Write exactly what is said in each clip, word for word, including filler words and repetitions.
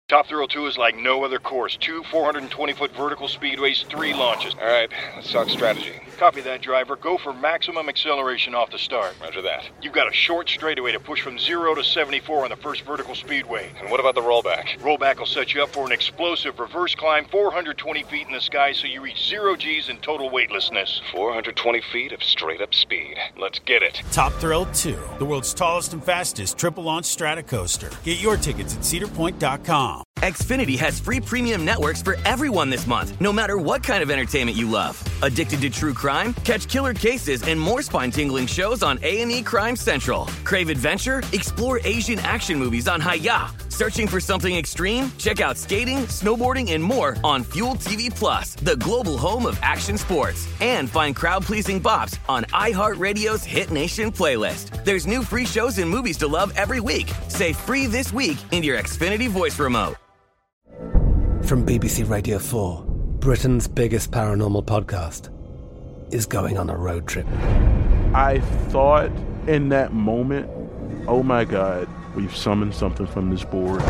Top Thrill two is like no other course. Two four hundred twenty foot vertical speedways, three launches. All right, let's talk strategy. Copy that, driver. Go for maximum acceleration off the start. Roger that. You've got a short straightaway to push from zero to seventy-four on the first vertical speedway. And what about the rollback? Rollback will set you up for an explosive reverse climb four hundred twenty feet in the sky so you reach zero G's in total weightlessness. four hundred twenty feet of straight-up speed. Let's get it. Top Thrill two, the world's tallest and fastest triple-launch stratocoaster. Get your tickets at cedar point dot com. Xfinity has free premium networks for everyone this month, no matter what kind of entertainment you love. Addicted to true crime? Catch killer cases and more spine-tingling shows on A and E Crime Central. Crave adventure? Explore Asian action movies on Hi-Ya. Searching for something extreme? Check out skating, snowboarding, and more on Fuel T V Plus, the global home of action sports. And find crowd-pleasing bops on iHeartRadio's Hit Nation playlist. There's new free shows and movies to love every week. Say free this week in your Xfinity voice remote. From B B C Radio four, Britain's biggest paranormal podcast is going on a road trip. I thought in that moment, oh my God, we've summoned something from this board.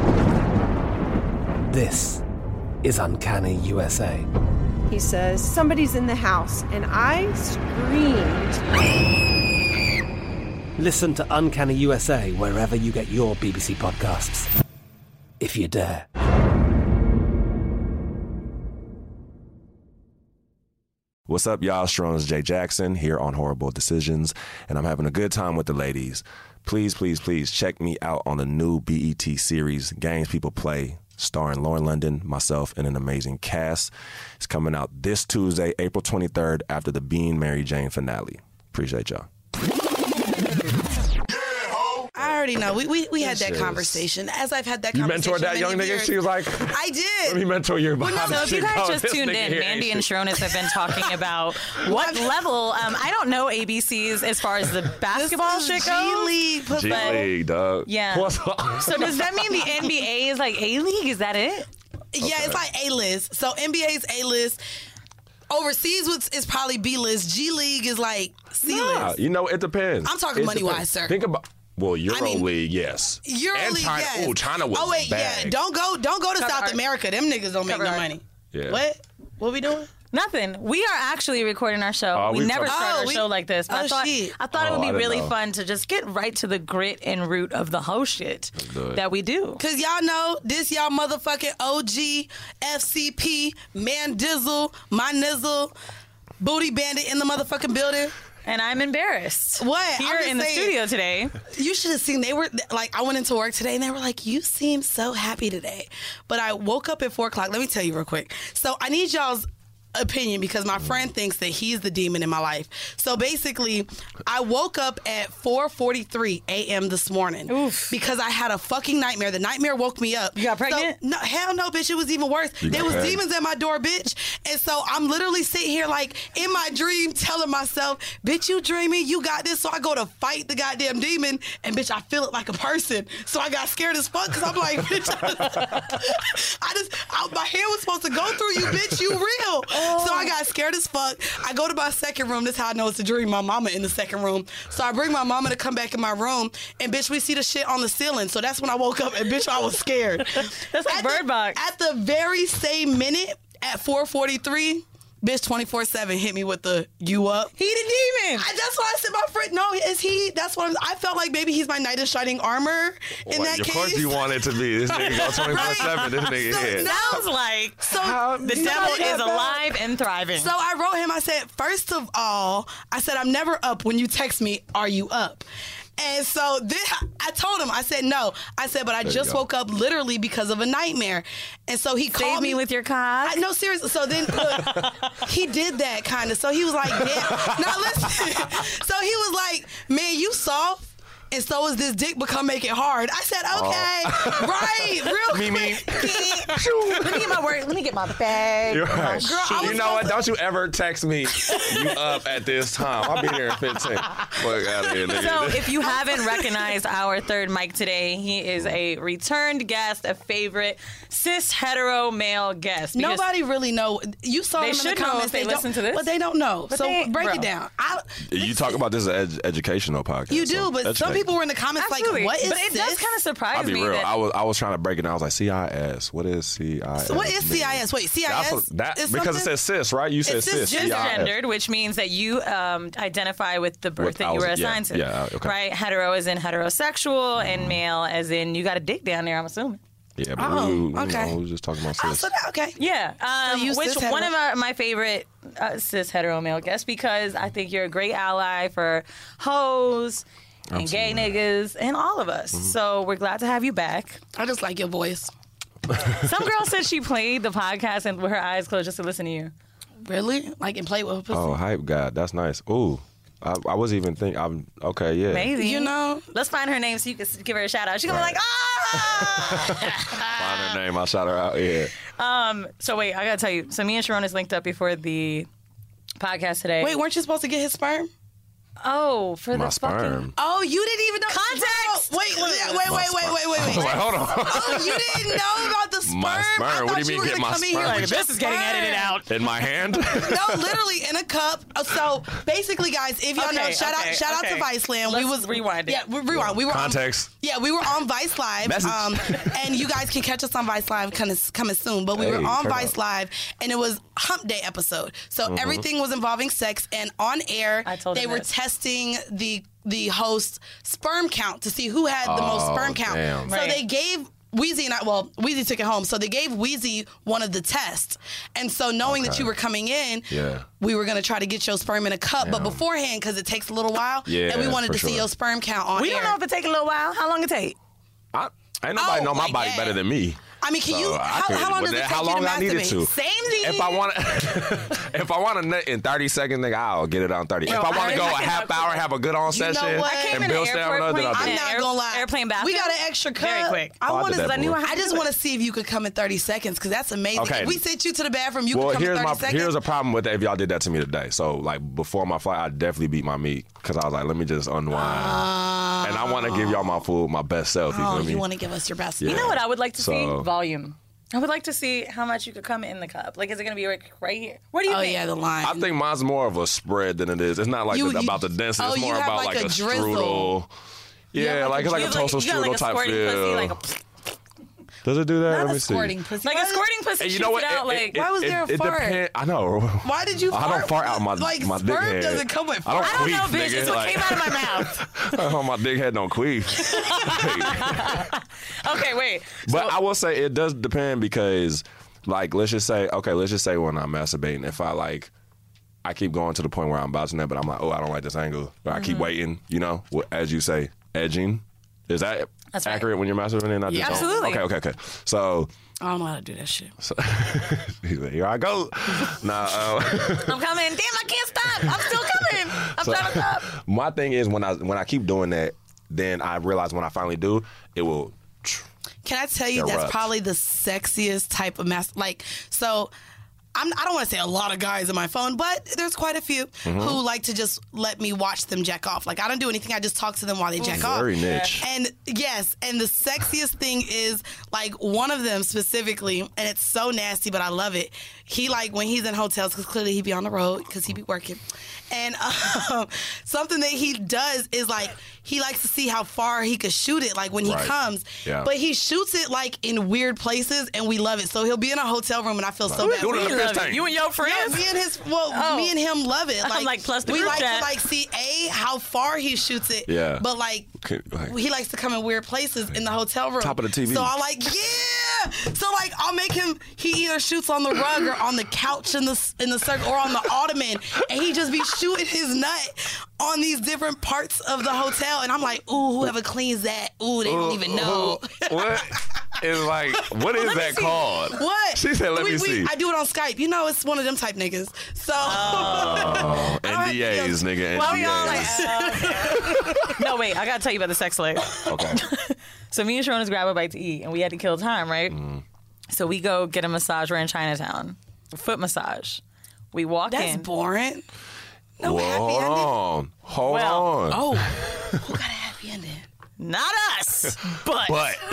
This is Uncanny U S A. He says, somebody's in the house, and I screamed. Listen to Uncanny U S A wherever you get your B B C podcasts, if you dare. What's up, y'all? Strong's Jay Jackson here on Horrible Decisions, and I'm having a good time with the ladies. Please, please, please check me out on the new B E T series, Games People Play, starring Lauren London, myself, and an amazing cast. It's coming out this Tuesday, April twenty-third, after the Being Mary Jane finale. Appreciate y'all. I already know. We we, we had that conversation. As I've had that you conversation. You mentored that young nigga? Years. She was like, I did. Let me mentor your body. Well, no, so if you guys just tuned in, Mandy and Shronis have been talking about what level, um, I don't know A B Cs as far as the basketball shit goes. G-League. G-League, dog. Yeah. So does that mean the N B A is like A-League? Is that it? Yeah, okay. It's like A-list. So N B A is A-list. Overseas is probably B-list. G-League is like C-list. Nah, you know, it depends. I'm talking money-wise, sir. Think about... Well, Euro I mean, League, yes. Euro and League, China, yes. Oh, China was Oh wait, bad. yeah. Don't go, don't go to Cover South art. America. Them niggas don't make Cover no art. money. Yeah. What? What we doing? Nothing. We are actually recording our show. Uh, we, we never talk- start Oh, our we- show like this. But oh, I thought shit. I thought Oh, it would I be didn't really know. fun to just get right to the grit and root of the whole shit Good. that we do. Cause y'all know this y'all motherfucking O G, F C P, Man Dizzle, My Nizzle, Booty Bandit in the motherfucking building. And I'm embarrassed. What? Here I'm just in the saying, studio today. You should have seen, they were, like, I went into work today and they were like, you seem so happy today. But I woke up at four o'clock. Let me tell you real quick. So I need y'all's opinion because my friend thinks that he's the demon in my life. So basically, I woke up at four forty-three a.m. this morning. Oof. Because I had a fucking nightmare. The nightmare woke me up. You got pregnant? So, no, hell no, bitch. It was even worse. You There got was pregnant. demons at my door, bitch. And so I'm literally sitting here like in my dream telling myself, bitch, you dreaming, you got this. So I go to fight the goddamn demon and bitch, I feel it like a person. So I got scared as fuck because I'm like, bitch, I just, I just I, my hair was supposed to go through you, bitch, you real. So I got scared as fuck. I go to my second room. This is how I know it's a dream. My mama in the second room. So I bring my mama to come back in my room and bitch, we see the shit on the ceiling. So that's when I woke up and bitch, I was scared. That's like At Bird the- Box. At the very same minute, at four forty-three, bitch twenty-four seven hit me with the you up. He the demon. I, that's why I said my friend, no, is he? That's what I'm, I felt like maybe he's my knight in shining armor in Well, that of case. course you want it to be. This nigga go twenty-four seven. This nigga So here. now- Sounds like So the no, devil no, is no. alive and thriving. So I wrote him, I said, first of all, I said, I'm never up when you text me, are you up? And so then I told him, I said, no. I said, but I There you just go. woke up literally because of a nightmare. And so he Save called me with your cock. I, no, seriously. So then look, he did that kind of. So he was like, yeah. Now listen. So he was like, man, you soft. And so is this dick become make it hard. I said, okay, right, real Me, me. quick. Let me get my work. Let me get my bag. You're my right. Girl, I you was know what? supposed Don't you ever text me, you up at this time. I'll be here in fifteen. Fuck out of here, nigga. So if you haven't recognized our third mic today, he is a returned guest, a favorite cis hetero male guest. because Nobody really know. You saw They them in should the know comments. if they don't- listen to this. but they don't know. But so they- break bro. it down. I, You talk about this as an ed- educational podcast. You do, so but some educate. people were in the comments Absolutely. like, what is But it this? does kind of surprise I'll be me real. that I was I was trying to break it down. I was like, C I S. What is C I S? So what is C I S? Wait, C I S? That's what, that, is because it something? says cis, right? You said It says cis. C I S. cisgendered, which means that you um, identify with the birth With- that I you was- were yeah, assigned to. yeah, okay. Right? Hetero is in heterosexual, and male as in you got a dick down there, I'm assuming. Yeah, but Oh, we, we, okay. you know, we was just talking about Oh, cis. so that, okay. Yeah, um, So you which cis one hetero. of my, my favorite uh, cis hetero male guests because I think you're a great ally for hoes and gay niggas and all of us. Mm-hmm. So we're glad to have you back. I just like your voice. Some girl said she played the podcast and with her eyes closed just to listen to you. Really? Like, and play with her pussy? Oh, hype God. That's nice. Ooh. I, I wasn't even thinking. I'm okay. Yeah. Maybe. You know? Let's find her name so you can s- give her a shout out. She's gonna be like, ah! Find her name. I'll shout her out. Yeah. Um. So wait, I gotta tell you. So me and Sharon is linked up before the podcast today. Wait, weren't you supposed to get his sperm? Oh, for My the fucking sperm. Oh, you didn't even know. Context! No, wait, wait, wait, wait, wait, wait, wait, wait. Wait, hold on. Oh, you didn't know about the sperm? My sperm? I What thought do you mean were get gonna my come in here sperm? with This your is getting sperm. edited out. In my hand. No, literally in a cup. Uh, So basically, guys, if y'all Okay, know, shout okay, out, shout okay. out to Viceland. Let's we was rewind it. Yeah, we, rewind. We were Context. On, yeah, we were on Vice Live. Message. Um, and you guys can catch us on Vice Live coming coming soon. But we were Hey, on turn Vice up. Live, and it was Hump Day episode. So Mm-hmm. everything was involving sex, and on air, I told they him were this. testing the the host sperm count to see who had the most Oh, sperm count. damn. So Right. they gave Wheezy and I, well, Wheezy took it home. So they gave Wheezy one of the tests. And so knowing that Okay. you were coming in, Yeah. we were going to try to get your sperm in a cup. But Yeah. beforehand, because it takes a little while, Yeah, and we wanted for to see sure. your sperm count on We air. don't know if it take a little while. How long it take? I, ain't nobody Oh, know my like body that. better than me. I mean, can So you, I how, could- how long but does it then take how you long to I needed masturbate? to. Same If I want to, if I want to nut in thirty seconds, nigga, I'll get it on thirty. Yo, if I want I- to go I a cannot half do hour, that. have a good on You know session, what? I came and in build an stamina, airport then I'll do plane. I'm it. not Air- gonna lie. airplane bathroom? We got an extra cup. Very quick. I Oh, I want did to. that I, before. I just want to see if you could come in thirty seconds because that's amazing. Okay. If we sent you to the bathroom, you Well, could come here's in thirty my seconds. here's a problem with that. If y'all did that to me today, so like before my flight, I definitely beat my meat because I was like, let me just unwind, and I want to give y'all my full, my best self. You oh, feel me? you want to give us your best? Yeah. You know what I would like to So- see? Volume. I would like to see how much you could come in the cup. Like, is it going to be like right here? What do you Oh think? yeah, the line. I think mine's more of a spread than it is. It's not like You- the, you- about the density. oh, It's you more have about like like, a a drizzle. strudel. Yeah, like it's like a You have toaster you got strudel like a type squirting feel. pussy, like a, Does it do that? Not Let a me see. squirting pussy. like a What? squirting pussy. And you shoots know what? It out, It- like, it- Why was it- there a it fart? depend- I know. Why did you I fart? don't fart out my like my dick sperm head. doesn't come with I don't fart. I don't know, queef, bitch. nigga. It's what Like- came out of my mouth. Oh, my dick head don't queef. Okay, wait. But I will say it does depend because, like, let's just say, okay, let's just say when I'm masturbating, if I like, I keep going to the point where I'm about to nut, but I'm like, oh, I don't like this angle. But I keep waiting, you know, wh- as you say, edging. Is that That's right. accurate when you're masturbating? Not Yeah. just on- Absolutely. Okay, okay, okay. So, I don't know how to do that shit. so he's like, here I go. Nah, uh, I'm coming. Damn, I can't stop. I'm still coming. I'm So- trying to stop. my thing is when I when I keep doing that, then I realize when I finally do, it will. Can I tell you Erupt. that's probably the sexiest type of mas like so I'm, I don't want to say a lot of guys in my phone, but there's quite a few Mm-hmm. who like to just let me watch them jack off. Like I don't do anything; I just talk to them while they jack off. Very niche. And yes, and the sexiest thing is like one of them specifically, and it's so nasty, but I love it. He like when he's in hotels because clearly he be on the road because he be working, and um, something that he does is like he likes to see how far he could shoot it. Like when he Right. comes, Yeah. but he shoots it like in weird places, and we love it. So he'll be in a hotel room, and I feel so bad. Do it in for the him. fish tank. You and your friends? No, me and his well, Oh. me and him love it. I'm Like, like, plus the we group like chat. to like see a how far he shoots it. Yeah. But like, Okay, like- he likes to come in weird places in the hotel room. Top of the T V. So I like yeah. So like I'll make him. He either shoots on the rug or on the couch in the in the circle or on the ottoman, and he just be shooting his nut on these different parts of the hotel. And I'm like, ooh, whoever cleans that, ooh, they don't even know. What is like? What is Let me that see. called? What? She said, "Let we, me we, see." I do it on Skype. You know, it's one of them type niggas. So Oh, N D As, nigga. Well, we all N D like, As. uh, no, wait. I gotta tell you about the sex slave. Okay. So me and Sharona's grab a bite to eat, and we had to kill time, right? Mm-hmm. So we go get a massage. We're in Chinatown, a foot massage. We walk that's in. boring. No Whoa, happy hold ending. on. Hold Well, on. Oh, who got a happy ending? Not us, but.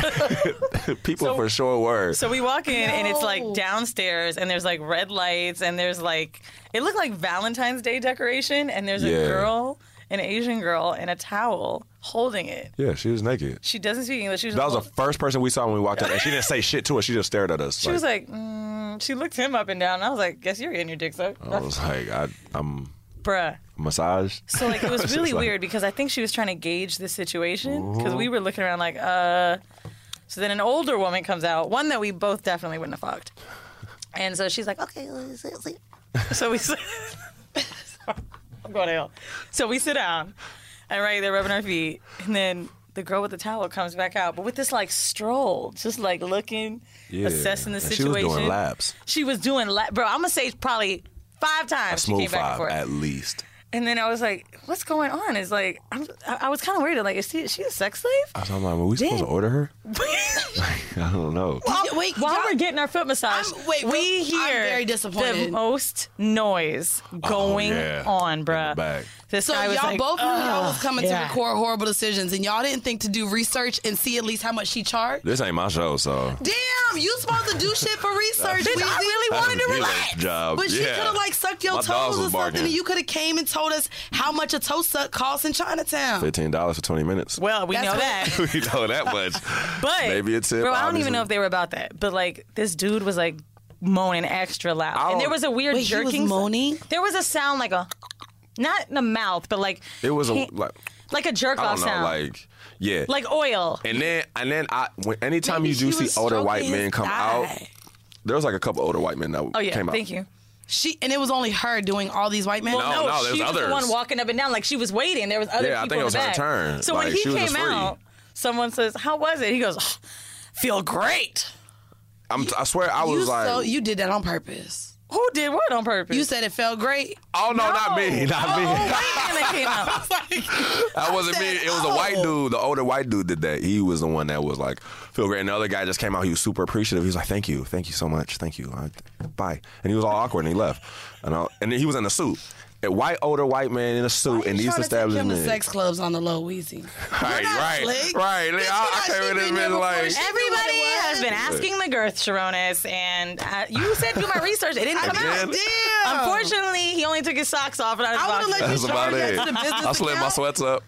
But people So- for sure were. So we walk in and it's like No. downstairs and there's like red lights and there's like it looked like Valentine's Day decoration and there's a Yeah. girl, an Asian girl in a towel holding it. Yeah, she was naked. She doesn't speak English. She was That was hold- the first person we saw when we walked in, and she didn't say shit to us. She just stared at us. She was like, mm, she looked him up and down. And I was like, guess you're getting your dick sucked. I was like, I, I'm Bruh. massaged. So like it was Just really like- weird because I think she was trying to gauge the situation because we were looking around like, uh. So then an older woman comes out, one that we both definitely wouldn't have fucked. And so she's like, okay, let's see, let's see. So we sit. I'm going to hell. So we sit down, and right, they're rubbing our feet, and then the girl with the towel comes back out, but with this like stroll, just like looking, Yeah. assessing the And situation. She was doing laps. She was doing laps, bro. I'm gonna say probably five A times she smooth came back and five, forth. at least. And then I was like, what's going on? It's like, I'm, I I was kind of worried. Like, is she, is she a sex slave? I was like, are we supposed to order her? I don't know. While, wait, while y'all- we're getting our foot massage, I'm- wait, we real- hear I'm very disappointed. the most noise going Oh, yeah. on, bruh. Back. This So guy was y'all like, both knew y'all was coming yeah. to record Horrible Decisions, and y'all didn't think to do research and see at least how much she charged? This ain't my show, so. Damn, you supposed to do shit for research, Bitch, I Weezy. really wanted to That's relax. Mila's job. But she yeah. could have like sucked your My dogs toes or was something, barking. and you could have came and told us how much a toe suck costs in Chinatown. fifteen dollars for twenty minutes. Well, we That's know what- that. we know that much. But Maybe a tip. bro, I don't obviously. even know if they were about that. But like, this dude was like moaning extra loud, I and there don't- was a weird Wait, he was jerking. moaning? There was a sound like a, not in the mouth, but like It was a, can't- like, like a jerk I off don't know, sound, like, yeah. like oil. And then, and then, I, when, anytime Maybe you do she was see older white stroking men his come thigh. out, there was like a couple older white men that Oh yeah, came out. thank you. She and it was only her doing all these white men. No, No, no, she there's was the others. one walking up and down. Like she was waiting. There was other Yeah, I people think it in was the her back. turn. So Like, when he she was came just free. out, someone says, "How was it?" He goes, "Feel great." I'm, I swear, I was you like, so you did that on purpose. Who did what on purpose? You said it felt great. oh no, not me, not oh, me. Oh, white man that came out. That wasn't me. It was a white dude. The older white dude did that. He was the one that was like, feel great. And the other guy just came out. He was super appreciative. He was like, thank you. Thank you so much. Thank you. I, bye. And he was all awkward and he left. And, I, and then he was in a suit. A white, older white man in a suit in these Trying to take him to establishments. sex clubs on the low, Weezy. Right, not right, slick. right. Bitch, I, I you know came in she and been there been before. like, She- Everybody knew what it has been was. asking the girth, Sharonis, and uh, you said do my research. It didn't come Again? out. Damn. Unfortunately, he only took his socks off and I was I would've boxing. let you that's about charge that it. to the business I slid my account. sweats up.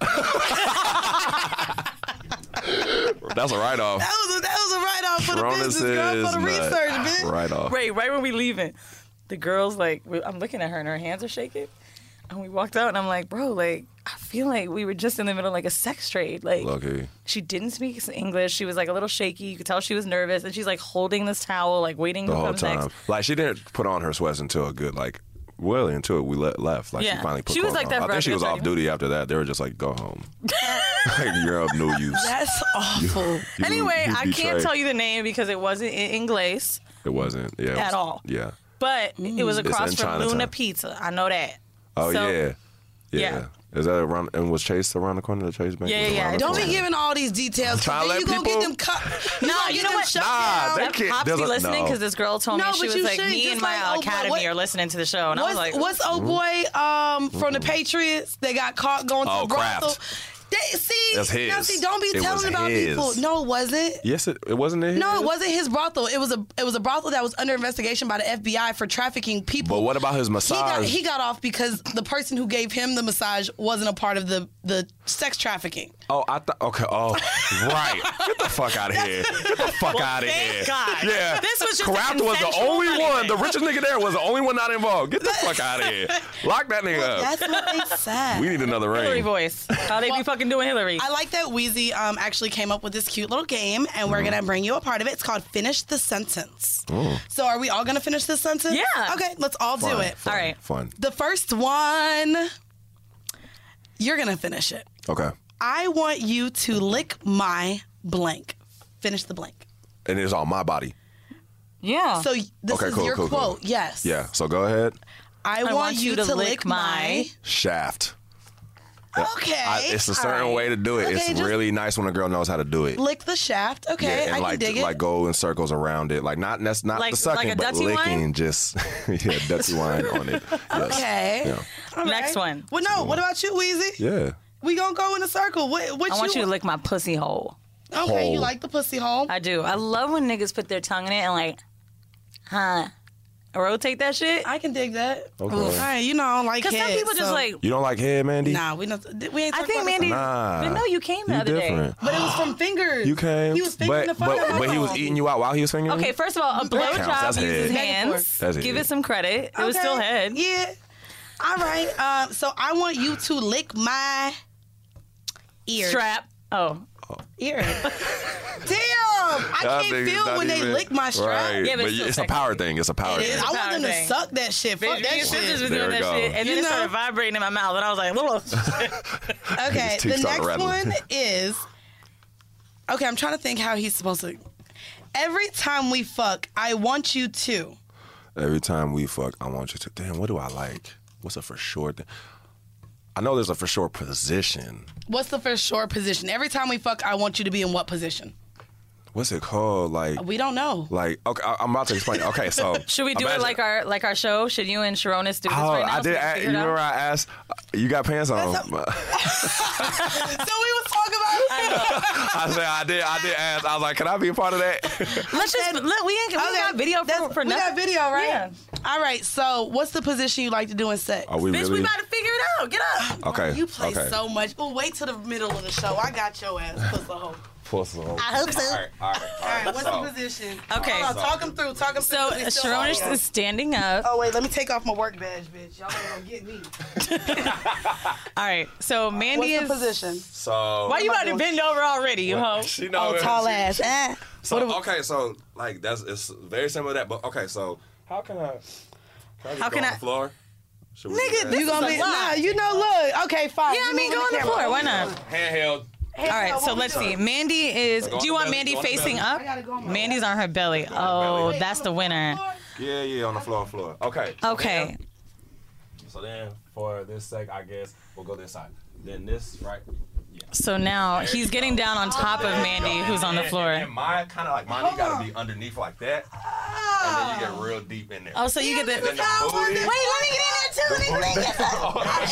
That's a write-off. That was a, that was a write-off for the Sharonis business, girl, is for the nut. research, bitch. Right-off. Right, right when we leaving, the girl's like, we- I'm looking at her and her hands are shaking. And we walked out and I'm like, bro, like, I feel like we were just in the middle of like a sex trade. Like, Lucky. she didn't speak English. She was like a little shaky. You could tell she was nervous. And she's like holding this towel, like waiting The who whole comes time. next. Like, she didn't put on her sweats until a good, like, well until we le- left. Like, Yeah. she finally put She was clothes like that on. for I a think she good was off thirty duty after that. They were just like, go home. Like, you're of no use. That's awful. You- Anyway, you I can't betrayed. tell you the name because it wasn't in English, It wasn't. Yeah. it at was- all. Yeah. but it was It's across in from Chinatown. Luna Pizza. I know that. Oh, So- yeah. yeah. Yeah. Is that around, and was Chase around the corner? The Chase Bank? Yeah, was yeah, around yeah. the Don't be corner? giving all these details. trying to Then let you gonna get people- them cut. No, gonna you get know them what? shut Nah, down. they That can't- pops there's be a- listening no. because this girl told No, me but she was you like, should. me Just and my like, oh, academy what- are listening to the show. And I was What's, like, what's old boy um, from the Patriots that got caught going to Oh, a brothel? Kraft. They, see, That's his. now see, don't be It was telling about his. people. No, it wasn't. Yes, it, it wasn't it. No, it wasn't his brothel. It was a it was a brothel that was under investigation by the F B I for trafficking people. But what about his He got, massage? he got off because the person who gave him the massage wasn't a part of the, the sex trafficking. Oh, I thought. Okay. Oh, right. Get the fuck out of here. Get the fuck Well, out of thank here. God. Yeah. This was just a Kraft was the consensual only money one. thing. The richest nigga there was the only one not involved. Get the fuck out of here. Lock that nigga up. That's what they said. We need another Hillary ring. voice. How they be fucking doing Hillary? I like that Wheezy um, actually came up with this cute little game, and we're going to bring you a part of it. It's called Finish the Sentence. Oh. So are we all going to finish this sentence? Yeah. Okay, let's all do Fun, it. fun, All right. Fun. The first one, you're going to finish it. Okay. I want you to lick my blank. Finish the blank. And it's on my body. yeah. So y- this Okay, is cool, your cool, cool. quote. Yes. Yeah. So go ahead. I, want, you to, lick my... Shaft. Okay. I, it's a certain All right. way to do it. Okay, it's just really nice when a girl knows how to do it. lick the shaft. Okay, yeah, and I like can dig like it. go in circles around it. Like not that's not Like- the sucking, like a but dirty licking wine? just yeah, dirty wine on it. Yes. Okay. Yeah. All Next one. Well, no. What about you, Weezy? Yeah. We gonna go in a circle. What? what I want you to lick my pussy hole. Okay, you Hole. like the pussy hole? I do. I love when niggas put their tongue in it and like, huh. rotate that shit. I can dig that. Okay. All right, you know, I don't like Because some head, people just so- like. You don't like head, Mandy? Nah, we don't. We ain't. I talked think about Mandy. Nah. But no, you came the You other different. But it was from fingers. You came. He was fingering but, the fuck but, out of but he was mom. eating you out while he was fingering day. you? Okay, first of all, a That counts. blowjob That's uses head. hands. That's Give head. it some credit. It was Okay. still head. Yeah. All right. Um. So I want you to lick my ear. Strap. Oh. Ear. Damn. I Y'all can't niggas feel not when they even- lick my strap. Right. Yeah, but but it's still it's a sexy. power thing. It's a power It thing. is. I want them to thing. suck that shit. Fuck Bitch, that me and sisters shit. was There doing we that go. shit, and You then it know? started vibrating in my mouth, and I was like, "Little." Okay, His teeth the started next rattling. one is. Okay, I'm trying to think how he's supposed to. Every time we fuck, I want you to. Every time we fuck, I want you to. Damn, what do I like? What's a for sure thing? I know there's a for sure position. What's the for sure position? Every time we fuck, I want you to be in what position? What's it called? Like, We don't know. like. Okay, I, I'm about to explain. Okay, so Should we do imagine- it like our like our show? Should you and Sharonis do this Oh, right now? I so did. we can I, you figure it out? remember I asked? You got pants on? So we was talking about. I said I did. I did ask. I was like, can I be a part of that? Let's just let, we ain't we Okay, got video for, that's- for we nothing. got video, right? Yeah. All right. So, what's the position you like to do in sex? Are we Bitch, really? we about to figure it out. Get up. Okay. You play okay. so much. Oh, wait till the middle of the show. I got your ass, pussy hoe. Pussy hoe. I hope so. All right. All right. All right. What's so, the position? Okay. Hold on, talk him through. Talk him through. So 'cause he's still Sharonis audio. is standing up. Oh wait, let me take off my work badge, bitch. Y'all ain't gonna get me. All right. So Mandy What's is. the position? So. Why you am I about to doing? bend over already, you hoe? She know Oh, it. tall She- ass. Eh. So What do we- okay, so like that's it's very similar to that, but okay, so how can I? Can I just How go can on I- the floor? Should we do Nigga, that? this You gonna is be a lot. nah? You know, look. Okay, fine. Yeah, I You mean, move go on the camera. floor. Why not? handheld. Hey, All right, now, so what we let's doing? see. Mandy is. Go on Do you the want belly, Mandy go on the facing belly. up? I gotta go on my Mandy's on her belly. belly. Oh, Wait, that's the winner. Yeah, yeah, on the floor, on the floor. Okay. so Okay. then- So then, for this sec, I guess we'll go this side. Then this, right? Yeah. So now There he's you getting go. down on top of There you Mandy, go. who's on the And- floor. And, and mine, kind of like mine, you gotta be underneath like that, and then you get real deep in there. Oh, so you get the. And then the Wait, booty. let me get in there too. Let me get in there. Oh,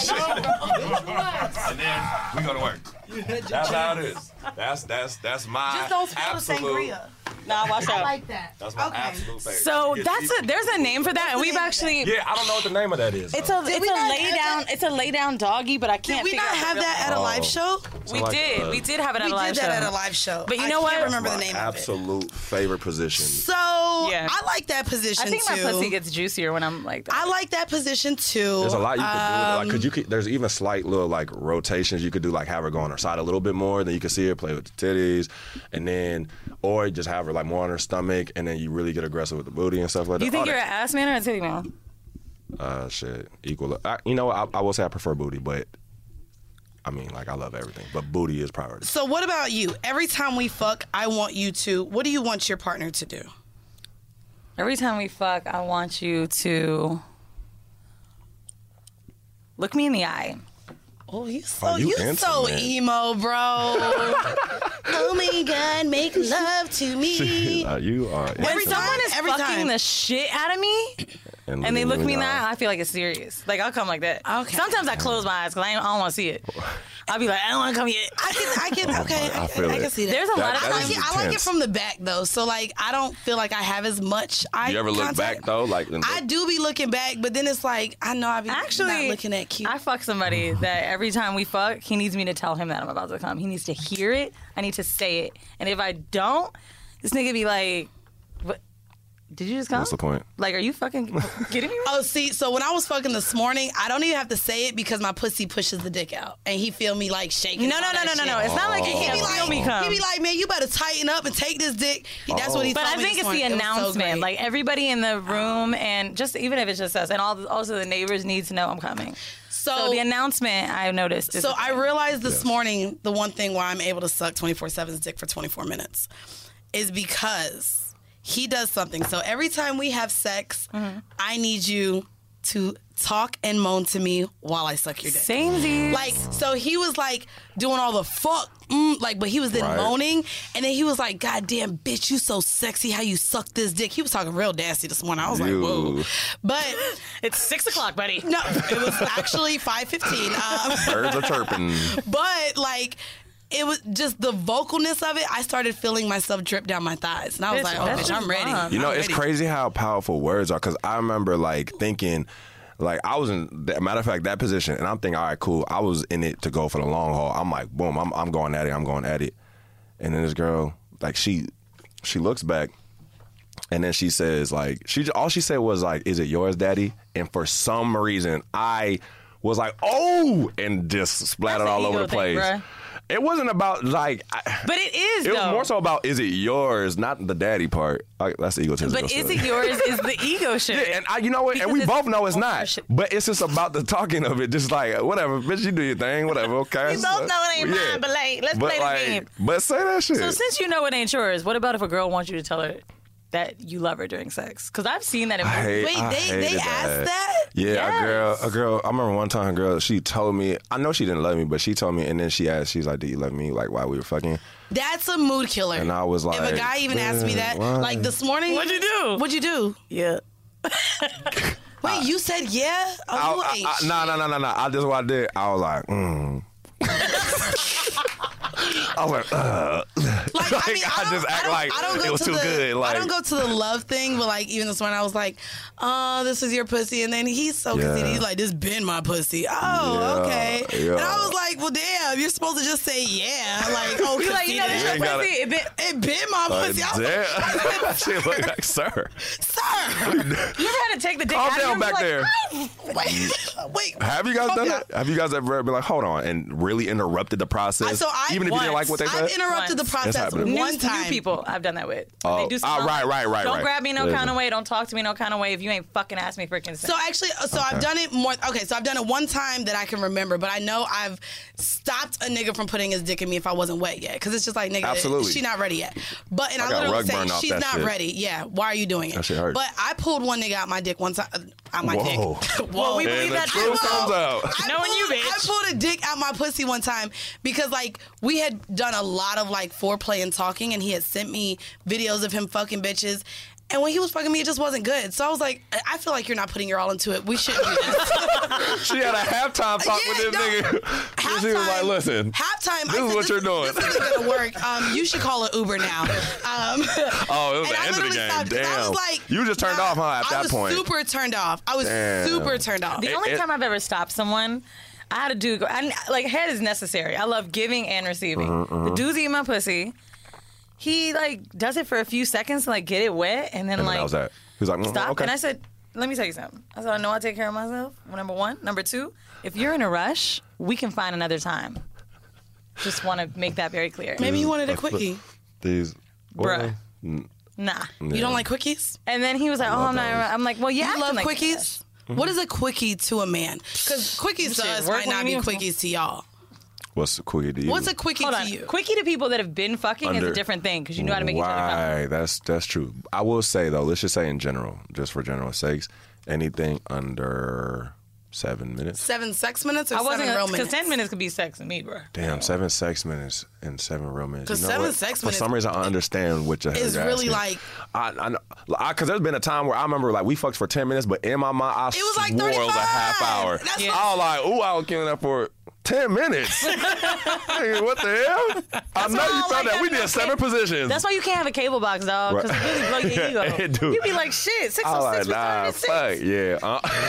shit. And then we go to work. That's how it is. That's that's that's my Just don't spill the absolute. sangria. Nah, watch I out. like that. That's my Okay. absolute favorite. So You get that's deep. a there's a name for that, and we've actually. Yeah, I don't know what the name of that is. It's though. a it's we a not lay have down that? it's a lay down doggy, but I can't. Did we figure not out the have real that name. at a Oh. live show? So We like, did. uh, We did have it at We a live did show. that at a live show. But you I know can't what? remember the my name of it. absolute favorite position. So Yeah. I like that position I think my too. pussy gets juicier when I'm like that. I like that position too. There's a lot you could do. With it. Like, Um, cause you could, there's even slight little like rotations you could do, like have her go on her side a little bit more, then you can see her play with the titties, and then or just have her like more on her stomach, and then you really get aggressive with the booty and stuff like Do that. you think All you're an that- ass man or a titty man? uh shit equal? I, you know, I, I will say I prefer booty, but I mean, like I love everything, but booty is priority. So what about you? Every time we fuck, I want you to. What do you want your partner to do? Every time we fuck, I want you to look me in the eye. Oh, you so Oh, you you, into so it. emo, bro. Oh my God, make love to me. uh, you are. When Every someone time, is every fucking time. the shit out of me and they look me in the eye, I feel like it's serious. Like I'll come like that. Okay. Sometimes I close my eyes because I, ain't- I don't want to see it. I'll be like, I don't want to come yet. I can, I can, okay, I I, feel I, I it. can see that. There's a lot of I that like is it. I like it intense. from the back though, so like I don't feel like I have as much eye You ever look contact. back though? Like in the- I do be looking back, but then it's like I know I be Actually, not looking at cute. I fuck somebody that every time we fuck, he needs me to tell him that I'm about to come. He needs to hear it. I need to say it. And if I don't, this nigga be like, "What? Did you just come? What's the point? Like, are you fucking kidding me?" Oh, see, so when I was fucking this morning, I don't even have to say it because my pussy pushes the dick out, and he feel me like shaking. No, and no, all no, that no, no, shit. no. It's not like he He can't be feel like, me come. he be like, man, you better tighten up and take this dick. He, that's what he But told I me think this it's the morning. It was so announcement. great. Like everybody in the room, and just even if it's just us, and all also the neighbors need to know I'm coming. so, So the announcement I noticed. Is so I realized this morning the one thing why I'm able to suck twenty-four seven's dick for twenty-four minutes is because he does something. So every time we have sex, Mm-hmm. I need you to talk and moan to me while I suck your dick. Samesies. Like, so he was like doing all the fuck, mm, like, but he was then Right. moaning, and then he was like, "God damn, bitch, you so sexy, how you suck this dick." He was talking real nasty this morning. I was Ew. like, whoa. But it's six o'clock, buddy. no, it was actually five fifteen. Um, Birds are chirping. but like, it was just the vocalness of it. I started feeling myself drip down my thighs, and I was That's- like, "Oh, that's bitch, I'm just ready." fun. You know, I'm it's ready. crazy how powerful words are. Because I remember like thinking, like I was in. Matter of fact, that position, and I'm thinking, all right, cool. I was in it to go for the long haul. I'm like, boom, I'm I'm going at it. I'm going at it. And then this girl, like she, she looks back, and then she says, like she all she said was like, "Is it yours, Daddy?" And for some reason, I was like, "Oh," and just splattered That's an all over ego the thing, place. bruh. It wasn't about like. I, But it is, It was though. more so about is it yours, not the daddy part. Like, that's egotistical. But is stuff. it yours is the ego shit. Yeah, and I, you know what? Because and we it's both know it's not. ownership. But it's just about the talking of it. Just like whatever, bitch, you do your thing, whatever. Okay. We both know it ain't mine, but like, let's But play the like, game. But say that shit. So since you know it ain't yours, what about if a girl wants you to tell her that you love her during sex? Because I've seen that in I hate, Wait, I they- they hated asked that? Yeah, Yes. a girl, a girl. I remember one time, a girl. She told me. I know she didn't love me, but she told me, and then she asked. She's like, "Do you love me?" Like while we were fucking. That's a mood killer. And I was like, if a guy even asked me that, why? like this morning, What'd you do? What'd you do? Yeah. Wait, you said yeah? Oh, I, you I, ain't I, no, no, no, no, no. I just what I did. I was like, mm. I was like, uh. Like, I mean, I, I just don't- act I don't- like I don't go it was to too the, good. Like I don't go to the love thing, but like even this morning, I was like, "Oh, this is your pussy," and then he's so Yeah. conceited. He's like, "This been my pussy." Oh, Yeah, okay. yeah. And I was like, "Well, damn, you're supposed to just say yeah." Like, oh, You like, you know, this You your ain't gotta- pussy. It been, it been my Like, pussy. I was like, damn. She looked like, sir. "Sir, you ever had to take the dick Calm out of down you? back Like, there. wait, wait." Have you guys Calm done down. that? Have you guys ever been like, hold on, and really interrupted the process? So I- Even if you didn't like what they said? I've interrupted the Once. process happening. one New, time. new people I've done that with. Oh, they do ah, something right, like, right, right, Don't right. grab me no Listen. kind of way. Don't talk to me no kind of way if you ain't fucking asked me for consent. So actually, so I've done it more. Okay, so I've done it one time that I can remember, but I know I've stopped a nigga from putting his dick in me if I wasn't wet yet, because it's just like, nigga, Absolutely. she not ready yet. But and I I, got literally rug say burn off she's that not shit. ready. Yeah, why are you doing it? That shit hurt. But I pulled one nigga out my dick one time. Out my Whoa. dick. Whoa, Well, we believe And the that truth too. comes out. I Knowing you, pulled- bitch. I pulled a dick out my pussy one time because like we had done a lot of like foreplay and talking, and he had sent me videos of him fucking bitches. And when he was fucking me, it just wasn't good. So I was like, I feel like you're not putting your all into it. We shouldn't do this. She had a halftime talk Yeah, with this no. nigga. She was like, Halftime- listen. Halftime. This I is said, what you're doing. This isn't gonna work. Um, you should call an Uber now. Um, Oh, it was and the I end of the literally game. stopped 'cause I Damn. was like, You just turned nah, off, huh, at I that was point? super turned off. I was Damn. super turned off. The only it- time I've ever stopped someone, I had to do, I, like, head is necessary. I love giving and receiving. Mm-hmm, The doozy in my pussy, he, like, does it for a few seconds to, like, get it wet, and then, And then like, that was that. He was like, mm, stop. okay. And I said, let me tell you something. I said, I know I take care of myself, number one. Number two, if you're in a rush, we can find another time. Just want to make that very clear. Maybe you wanted a quickie. These. Bruh. Mm, Nah. You don't like quickies? And then he was like, oh, I'm not, those. I'm like, well, yeah, You I love like quickies? What is a quickie to a man? Because quickies to Shit, us work might not when be you- quickies to y'all. What's a quickie to you? What's a quickie Hold to on. you? Quickie to people that have been fucking is Under- a different thing because you know how to make each other come. Right, that's that's true. I will say though, let's just say in general, just for general sakes, anything under seven minutes. Seven sex minutes or I seven wasn't real because minutes? ten minutes could be sex with me, bro. Damn, seven sex minutes and seven real minutes. 'Cause You know seven what? sex For minutes some reason, I understand what you're is really like- I, I know, because there's been a time where I remember like we fucked for ten minutes, but in my mind I It was like swore it was a half thirty-five. hour. That's Yeah. what- I was like, ooh, I was killing that for ten minutes. Nigga, what the hell? I know why I you don't thought like that. We having did no seven cable- positions. That's why you can't have a cable box, dog, because Right. it really blow your ego. It do. You be like, shit, six I oh was six like, was nah, thirty-six.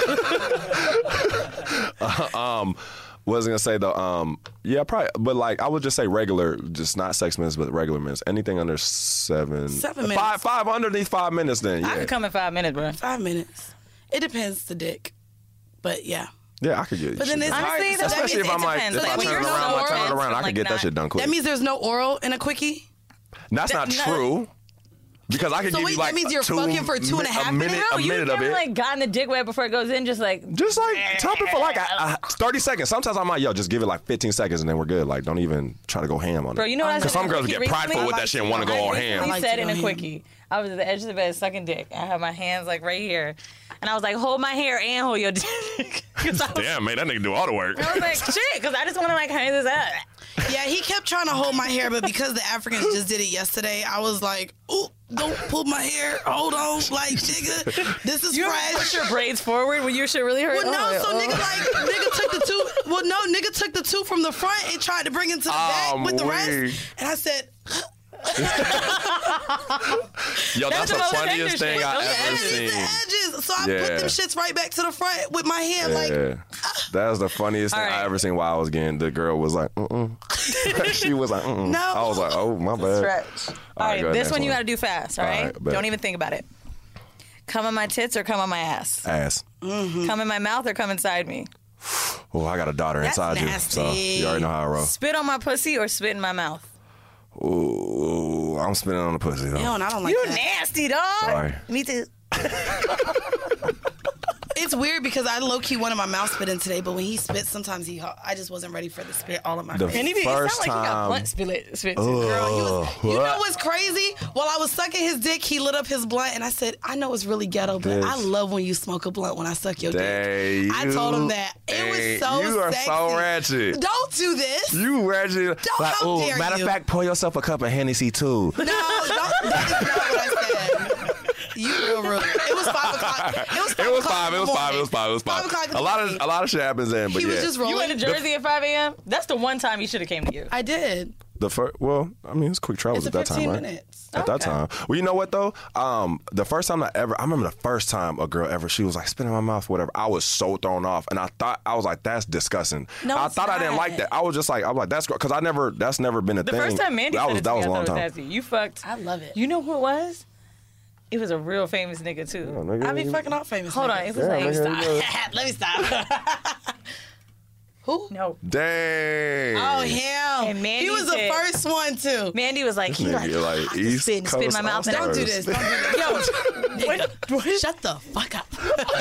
fuck, yeah. Uh, um, what was I gonna say though? Um, yeah, probably, but like I would just say regular, just not sex minutes, but regular minutes. Anything under seven, Seven five, minutes. five underneath five minutes. Then I yeah, could come in five minutes, bro. Five minutes. It depends the dick. But yeah. yeah, I could get. But then shit it's done. hard. Honestly, so that especially means if it I'm like, depends. if So I that means turn it there's around, no I turn it oral around, I and, could get like, that shit done quick. That means there's no oral in a quickie? That's not that- true. Because I could So give wait, you that like means you're two, fucking for two and a mi- half a minute, minutes? No, a you minute of never it. like gotten the dick wet before it goes in, just like Just like tell people for like a, a thirty seconds. Sometimes I'm like, yo, just give it like fifteen seconds and then we're good. Like, don't even try to go ham on it. Bro, you know what I said? Because some in a girls quickie get prideful recently? with that shit and want to go all I ham. recently like said to in go a ham. quickie, I was at the edge of the bed sucking dick. I had my hands like right here, and I was like, hold my hair and hold your dick. 'Cause I was, Damn, man, that nigga do all the work. I was like, shit, because I just want to like hang this out. Yeah, he kept trying to hold my hair, but because the Africans just did it yesterday, I was like, ooh, don't pull my hair. Hold on, like nigga, this is You fresh. ever push your braids forward when your shit really hurt? Well, no, Oh, so oh. nigga like nigga took the two. Well, no, nigga took the two from the front and tried to bring it to the back I'm with the weak. rest. And I said, Yo, that's, That's the the most funniest tender thing shit. I Those ever "It's the seen. edges." So I Yeah. put them shits right back to the front with my hand, like. Yeah. That was the funniest thing All right. I ever seen while I was getting. The girl was like, mm-mm. She was like, mm-mm. No. I was like, oh, my bad. Stretch. All right, go ahead, this next one you one. got to do fast. All All right, right, bet. don't even think about it. Come on my tits or come on my ass. Ass. Come in my mouth or come inside me. Oh, I got a daughter That's inside you. So nasty. you already know how I roll. Spit on my pussy or spit in my mouth. Ooh, I'm spinning on the pussy, though. Ew, and I don't like You that. nasty dog. Sorry. Me too. It's weird because I low key wanted my mouth spit in today, but when he spits, sometimes he I just wasn't ready for the spit all of my The face. And he did. It First sound like he got time- blunt spit. spit too. Girl, he was, you what? know what's crazy? While I was sucking his dick, he lit up his blunt, and I said, "I know it's really ghetto, but Bitch. I love when you smoke a blunt when I suck your dick." Dang, I told him that it ain't- was so You are sexy. so ratchet. Don't do this. You ratchet. Don't- like, how ooh, dare matter you. of fact, pour yourself a cup of Hennessy, too. No, don't, that is not what I said. You real rude. It was five o'clock. It was five. It was o'clock five. in It the was five. morning. It was five. It was Five five. o'clock in A the lot morning. of a lot of shit happens then, but He yeah. was just You rolling. went to Jersey at five a.m.? That's the one time he should have came to you. I did. The first, well, I mean, it's quick travels It's at a that time, fifteen right? minutes. At that Okay. time. Well, you know what though? Um, the first time I ever, I remember the first time a girl ever, she was like spitting in my mouth, whatever. I was so thrown off, and I thought I was like, that's disgusting. No, I it's thought I didn't not. like that. I was just like, I'm like, that's because I never, that's never been a The thing. first time Mandy that said was it that to was me, a I long thought it was time. nasty. You fucked. I love it. You know who it was? It was a real famous nigga too. Nigga, I be fucking all famous. Hold on, niggas. it was like Stop. Let me stop. Who? no. Dang. Oh, him. And Mandy he was the said- first one too. Mandy was like, he This like, nigga, like, I have to East spit and spit in my Coast mouth. And I Don't do All-Stars. this. Don't do this. Yo, nigga, shut the fuck up.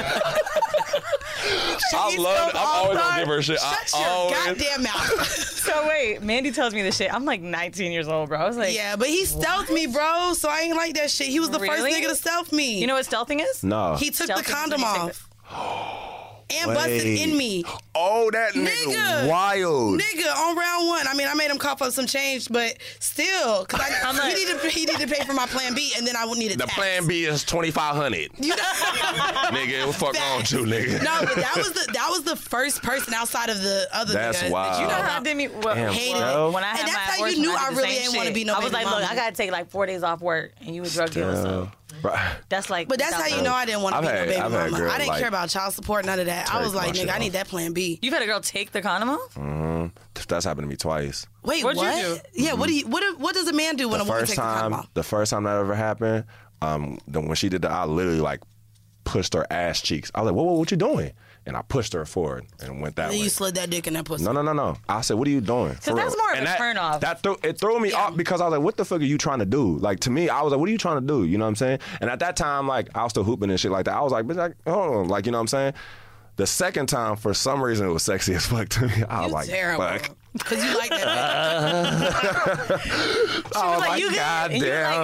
I love it. I'm always gonna give her shit. Shut I your always, goddamn mouth. So wait, Mandy tells me this shit. I'm like nineteen years old, bro. I was like, Yeah, but he stealthed me, bro. So I ain't like that shit. He was the Really? first nigga to stealth me. you know what stealthing is? No. he took Stealthing the is condom when you take off. And busted Wait. in me. Oh, that nigga, Nigga. wild. Nigga, on round one. I mean, I made him cough up some change, but still, because I'm he, like- needed, he needed to pay for my plan B, and then I would need a The tax. plan B is twenty-five hundred. You know? Nigga, what fuck on Facts. you, nigga? No, but that was the that was the first person outside of the other That's niggas. wild. You know how I did me? Well, Damn, Hated well, it. when I had And my that's how you abortion, knew I, I did the really same ain't wanna shit. be no I was baby like, mama. look, I gotta take like four days off work, and you a drug dealer, so Right. that's like. But that's how you know I didn't want to I've be had- no baby I've had mama. girls I didn't like care about child support, none of that. I take was my like, shit nigga, I off. need that plan B. You've had a girl take the condom off? Mm-hmm. That's happened to me twice. Wait, What'd you what? do? Yeah, what do you what do- what does a man do when The a woman first takes the condom time, off? the first time that ever happened, um, the, when she did that, I literally like pushed her ass cheeks. I was like, "Whoa, whoa, what you doing?" And I pushed her forward and went that Then way. you slid that dick in that pussy. No, no, no, no. I said, "What are you doing?" For that's real. more of And a that, turn off. That threw it threw me off because I was like, "What the fuck are you trying to do?" Like to me, I was like, "What are you trying to do?" You know what I'm saying? And at that time, like I was still hooping and shit like that. I was like, "Bitch, like, hold on," like you know what I'm saying? The second time, for some reason, it was sexy as fuck to me. I was You like, terrible. "Fuck." Because you like that. I was like, like, "You good?" "God And you were damn." like,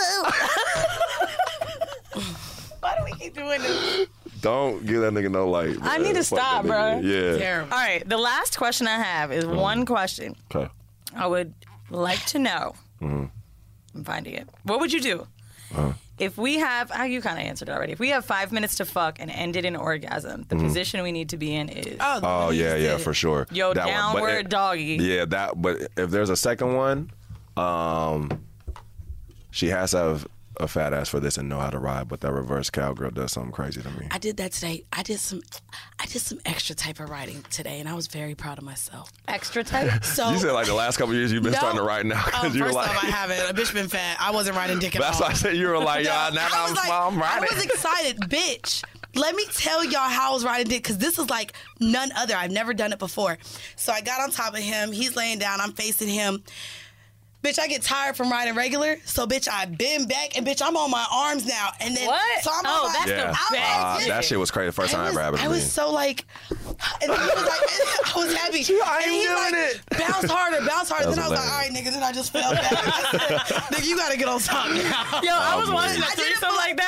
Why do we keep doing this? Don't give that nigga no light. I bruh. need to Fuck stop, that bro. nigga. Yeah. Terrible. All right, the last question I have is one question. Okay. I would like to know. Mm-hmm. I'm finding it. What would you do Uh-huh. if we have? Oh, you kind of answered it already. If we have five minutes to fuck and end it in orgasm, the position we need to be in is Oh, the Oh one you yeah, just yeah, did. for sure. yo That one. But downward it- doggy. Yeah, that. But if there's a second one, um, she has to have a fat ass for this and know how to ride. But that reverse cowgirl does something crazy to me. I did that today. I did some, I did some extra type of writing today, and I was very proud of myself. Extra tight. So You said like the last couple years you've been No. starting to write now Um, because you were first like. off, I haven't. A bitch been fat. I wasn't writing dick at That's all. why I said you were like, y'all. Now I that I'm was like- small, I'm I writing. was excited, bitch. Let me tell y'all how I was riding dick, because this is like none other. I've never done it before. So I got on top of him. He's laying down. I'm facing him. Bitch, I get tired from riding regular. So, bitch, I bend back, and bitch, I'm on my arms now. And then, What? So I'm Oh, on my, that's Yeah, the I'm best. uh, like, that shit was crazy. The first time I I was, ever happened to I me. was so like, and then he was like, I was happy. I and ain't he doing like, it. bounce harder, bounce harder. That Then I was was like, all right, hilarious. nigga. Then I just fell back. I said, nigga, you gotta get on top now. Yo, I was was watching amazing. a I did it threesome for like that. I did it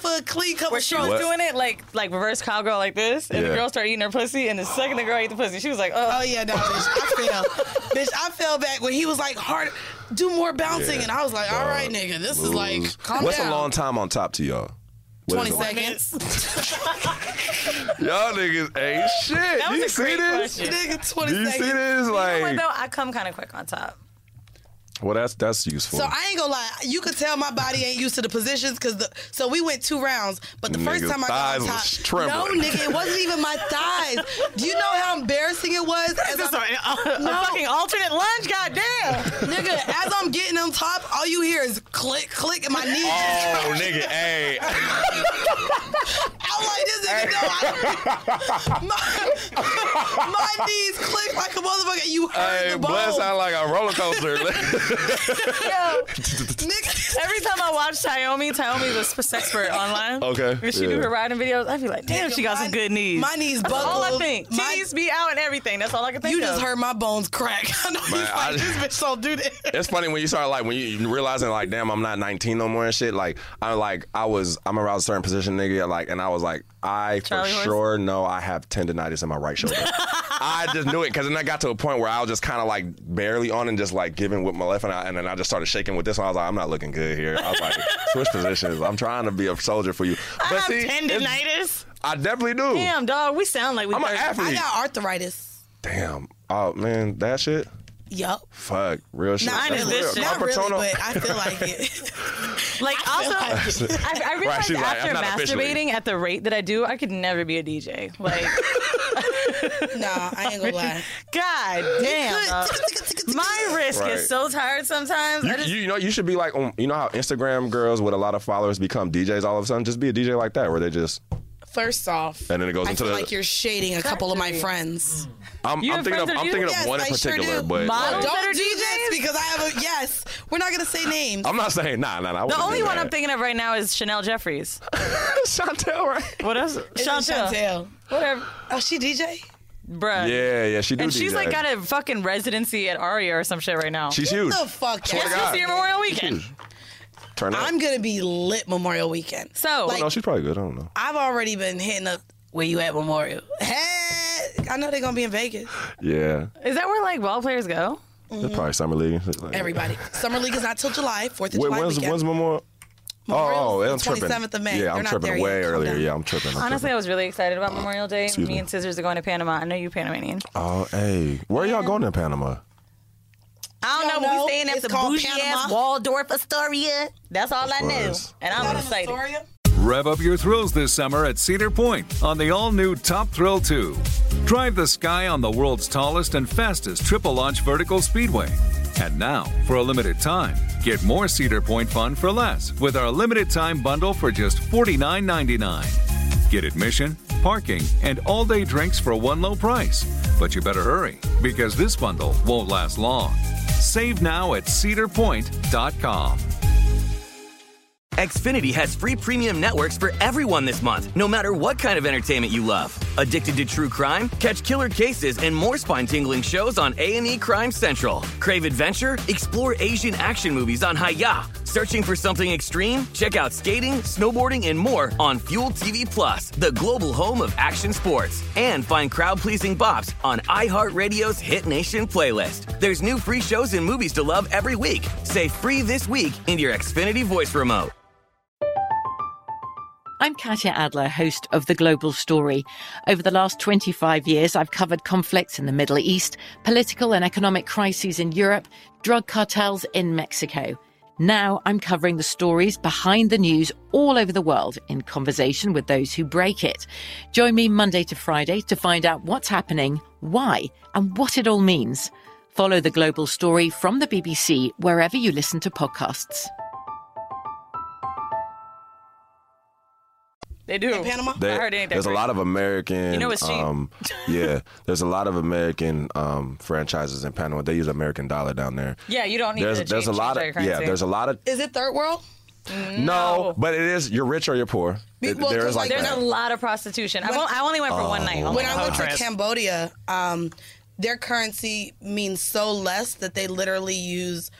for a clean couple Where she strokes. was doing it like like reverse cowgirl like this, and Yeah. the girl started eating her pussy, and the second the girl ate the pussy, she was like, oh. Oh, yeah, no, bitch, I fell. Bitch, I fell back when he was like, hard, do more bouncing. Yeah. And I was like, all right, nigga, this is like, calm What's down. a long time on top to y'all? What twenty is it? seconds. Y'all niggas ain't shit. That was you a see great this? question. Nigga, twenty Do you seconds. see this? You know Like, what, though? I come kind of quick on top. well, that's that's useful. So I ain't gonna lie, you could tell my body ain't used to the positions because the so we went two rounds, but the first Nigga, time I thighs got on was top, trembling. no nigga, it wasn't even my thighs. Do you know how embarrassing it was? As This is a, I'm- a, No. a fucking alternate lunge, goddamn. Nigga, as I'm getting on top, all you hear is click, click, and my knees. oh, nigga, hey. I'm like, this nigga, no, I, my, my knees click like a motherfucker. You heard Hey, the blood bone. sound like a roller coaster. Yo, Nigga. every time I watch Taomi, Taomi's a sex expert online. Okay, When she yeah. do her riding videos, I be like, damn, Nigga, she got my- some good knees. my knees That's all I buckled. think. My- Titties be out and everything. That's all I can think You of. just heard my bones crack. I know Man, he's like, I- this bitch don't do that. It's funny when you start like when you realizing like, damn, I'm not nineteen no more and shit. Like I'm like I was I'm around a certain position, nigga. Like and I was like, I Charlie for horse? sure know I have tendonitis in my right shoulder. I just knew it because then I got to a point where I was just kind of like barely on and just like giving with my left and, I, and then I just started shaking with this one. I was like, I'm not looking good here. I was like, switch positions. I'm trying to be a soldier for you. I But have see, it's- tendonitis. I definitely do. Damn, dog, we sound like we I'm an thirsty. athlete. I got arthritis. Damn. Oh man, that shit. Yup. Fuck, real shit. Not Mine is really, this shit. not Upper really, tonal- but I feel like it. Like, also, I, I realized she's like, after I'm not officially. masturbating at the rate that I do, I could never be a D J. Like, Nah, I ain't gonna lie. God damn. dog. My wrist Right. gets so tired sometimes. You, I just, you, you know, you should be like, um, you know how Instagram girls with a lot of followers become D Js all of a sudden? Just be a D J like that, where they just, First off, and then it goes I into feel the. like you're shading a couple of my friends. I'm, You I'm have thinking of, friends that I'm do- thinking Yes, of one in I sure particular, do. but Models? like, that are Don't do D Js? this because I have a yes. We're not gonna say names. I'm not saying nah, nah, nah. I the wouldn't only do one that. I'm thinking of right now is Chanel Jeffries. Chantel, right? What else? It's Chantel. Chantel. Whatever. Oh, she D J? Bruh. Yeah, yeah, she do. And she's D J. like got a fucking residency at Aria or some shit right now. She's huge. What the fuck? Swear to Yes, God. you'll see her Memorial She's Weekend. huge. Turn up. I'm gonna be lit Memorial Weekend. So, Like, no, she's probably good. I don't know. I've already been hitting up where you at Memorial. Hey, I know they're gonna be in Vegas. Yeah, is that where like ball players go? it's probably summer league. Like, Everybody. Summer League is not till July, Fourth of Wait, July when's weekend. when's Memorial? Memorial's Oh, the I'm tripping. twenty-seventh of May. Yeah, They're I'm not tripping there way yet. Calm earlier. down. Yeah, I'm tripping. I'm Honestly, tripping. I was really excited about Memorial Day. Excuse Me me. and Scissors are going to Panama. I know you Panamanian. Oh, hey, where y'all going in Panama? I don't don't know, but know. we staying at It's the called bougie ass Panama. Waldorf Astoria. That's all I know. Was. And I'm excited. Astoria? Rev up your thrills this summer at Cedar Point on the all-new Top Thrill two. Drive the sky on the world's tallest and fastest triple-launch vertical speedway. And now, for a limited time, get more Cedar Point fun for less with our limited-time bundle for just forty-nine ninety-nine. Get admission, parking, and all-day drinks for one low price. But you better hurry, because this bundle won't last long. Save now at cedar point dot com. Xfinity has free premium networks for everyone this month, no matter what kind of entertainment you love. Addicted to true crime? Catch killer cases and more spine-tingling shows on A and E Crime Central. Crave adventure? Explore Asian action movies on Hi-Ya. Searching for something extreme? Check out skating, snowboarding, and more on Fuel T V Plus, the global home of action sports. And find crowd-pleasing bops on iHeartRadio's Hit Nation playlist. There's new free shows and movies to love every week. Say free this week in your Xfinity voice remote. I'm Katya Adler, host of The Global Story. Over the last twenty-five years, I've covered conflicts in the Middle East, political and economic crises in Europe, drug cartels in Mexico. Now I'm covering the stories behind the news all over the world in conversation with those who break it. Join me Monday to Friday to find out what's happening, why, and what it all means. Follow The Global Story from the B B C wherever you listen to podcasts. They do. In Panama? They- I heard it ain't that there's a great. lot of American. You know it's cheap. Um, yeah, there's a lot of American um, franchises in Panama. They use American dollar down there. Yeah, you don't need There's to there's a change- lot change of your yeah. currency. There's a lot of Is it third world? no, but it is. You're rich or you're poor. Be- It- well, there 'cause, is like There's that. a lot of prostitution. I, When- won't, I only went for one night. Oh. on When the I went to trip. Cambodia, um, their currency means so less that they literally use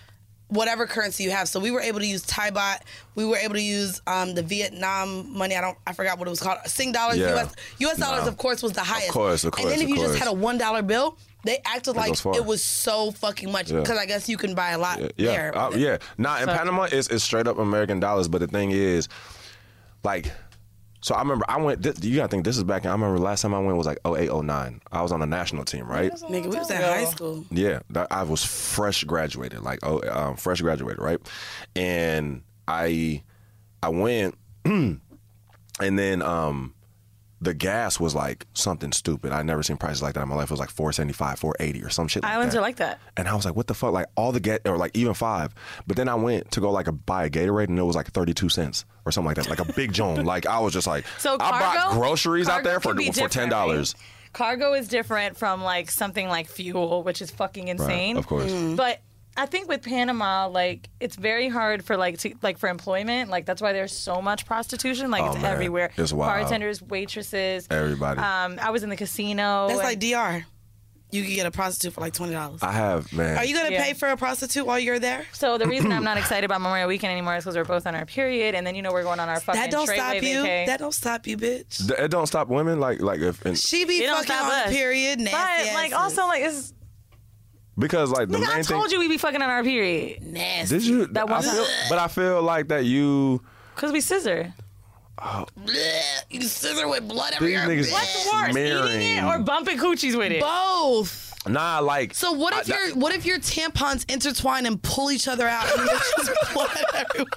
whatever currency you have. So we were able to use Thai baht. We were able to use um, the Vietnam money. I don't. I forgot what it was called. Sing dollars. Yeah. U S U S dollars, No. of course, was the highest. Of course, of course, And then if of you course. just had a one dollar bill, they acted like goes far. it was so fucking much Yeah. because I guess you can buy a lot Yeah, there. uh, yeah. Nah, in So- Panama, it's, it's straight up American dollars. But the thing is, like, so I remember I went. This, you gotta think this is back in. I remember last time I went was like oh eight, oh nine. I was on the national team, right? Nigga, we was in high school. Yeah, that, I was fresh graduated, like oh, um, fresh graduated, right? And I, I went, and then um, the gas was like something stupid. I never seen prices like that in my life. It was like four seventy five, four eighty, or some shit. Like Islands that. are like that. And I was like, what the fuck? Like all the get or like even five. But then I went to go like a, buy a Gatorade and it was like thirty two cents or something like that, like a big Joan. Like I was just like, So I bought cargo- groceries out cargo there for can be for different, ten dollars. right? Cargo is different from like something like fuel, which is fucking insane. of course. Mm. But I think with Panama, like it's very hard for like to, like for employment. Like that's why there's so much prostitution. Like Oh, it's man. everywhere. It's wild. Bartenders, waitresses, Everybody. Um, I was in the casino. That's and- like D R. You could get a prostitute for like twenty dollars. I have, man. Are you gonna Yeah. pay for a prostitute while you're there? So the reason I'm not excited about Memorial Weekend anymore is because we're both on our period, and then you know we're going on our fucking That don't straight stop way you. vacay. That don't stop you, bitch. Th- It don't stop women like like if and, She be It don't fucking stop on us. the period, nasty But like asses. also like it's. because like the Nigga, I main thing. told you we be fucking on our period. Nasty. Did you? That I one feel, time. but I feel like that you. Cause we scissor. Blech, you scissor with blood These everywhere. niggas bitch. What's worse, smearing. eating it or bumping coochies with it? Both. Nah, like. So what if I- your what if your tampons intertwine and pull each other out and there's just blood everywhere?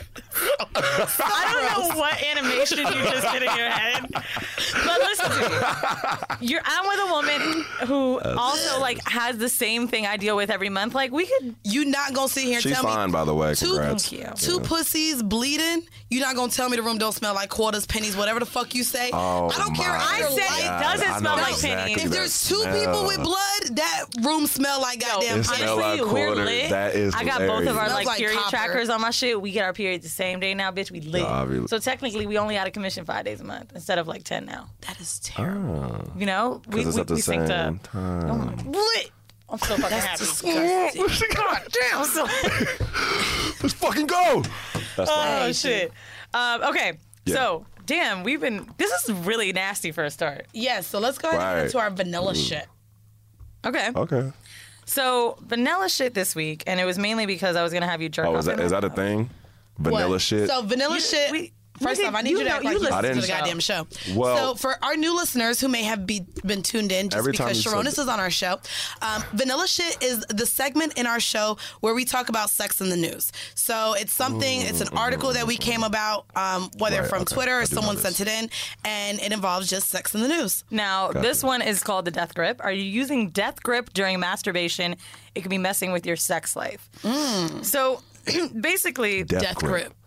I don't know what animation you just did in your head, but listen to me. You're, I'm with a woman who also like has the same thing I deal with every month. Like we could. You not gonna sit here and She's tell fine, me by the way. two, Congrats. Thank you. two pussies bleeding? You not gonna tell me the room don't smell like quarters, pennies, whatever the fuck you say? Oh, I don't care. my if I you're said light. it God, doesn't I smell know like exactly pennies. If that there's two smell. people with blood, that room smell like goddamn It pennies. smell like Honestly, we're quarters. lit. That is I got both of our hilarious. like, Smells like period copper. trackers on my shit. We get our period the same day now, bitch. We lit. Nah, I be- So technically, we only out of commission five days a month instead of like ten now. That is terrible. Oh, You know, we 'cause it's we, at the we same synced up. time. Lit. I'm so fucking happy. disgusting. God damn. I'm so. Let's fucking go. That's fine. Oh shit. Um, okay. Yeah. So damn, we've been. This is really nasty for a start. Yes, so let's go ahead and Right. get into our vanilla shit. Okay. Okay. So vanilla shit this week, and it was mainly because I was gonna have you jerk Oh, off. is that in is my that a mouth. thing? Vanilla What? shit. So vanilla You- shit. we- First you off, I did- need you you to know- act you like you listen listen to to the the show. goddamn show. Well- so for our new listeners who may have be, been tuned in just Every time because you Sharonis said- is on our show, um, vanilla shit is the segment in our show where we talk about sex in the news. So it's something. It's an article that we came about, um, whether Right, from okay. Twitter I or do know someone this. sent it in, and it involves just sex in the news. Now, Gotcha. this one is called the death grip. Are you using death grip during masturbation? It could be messing with your sex life. So basically, Death Death grip. grip.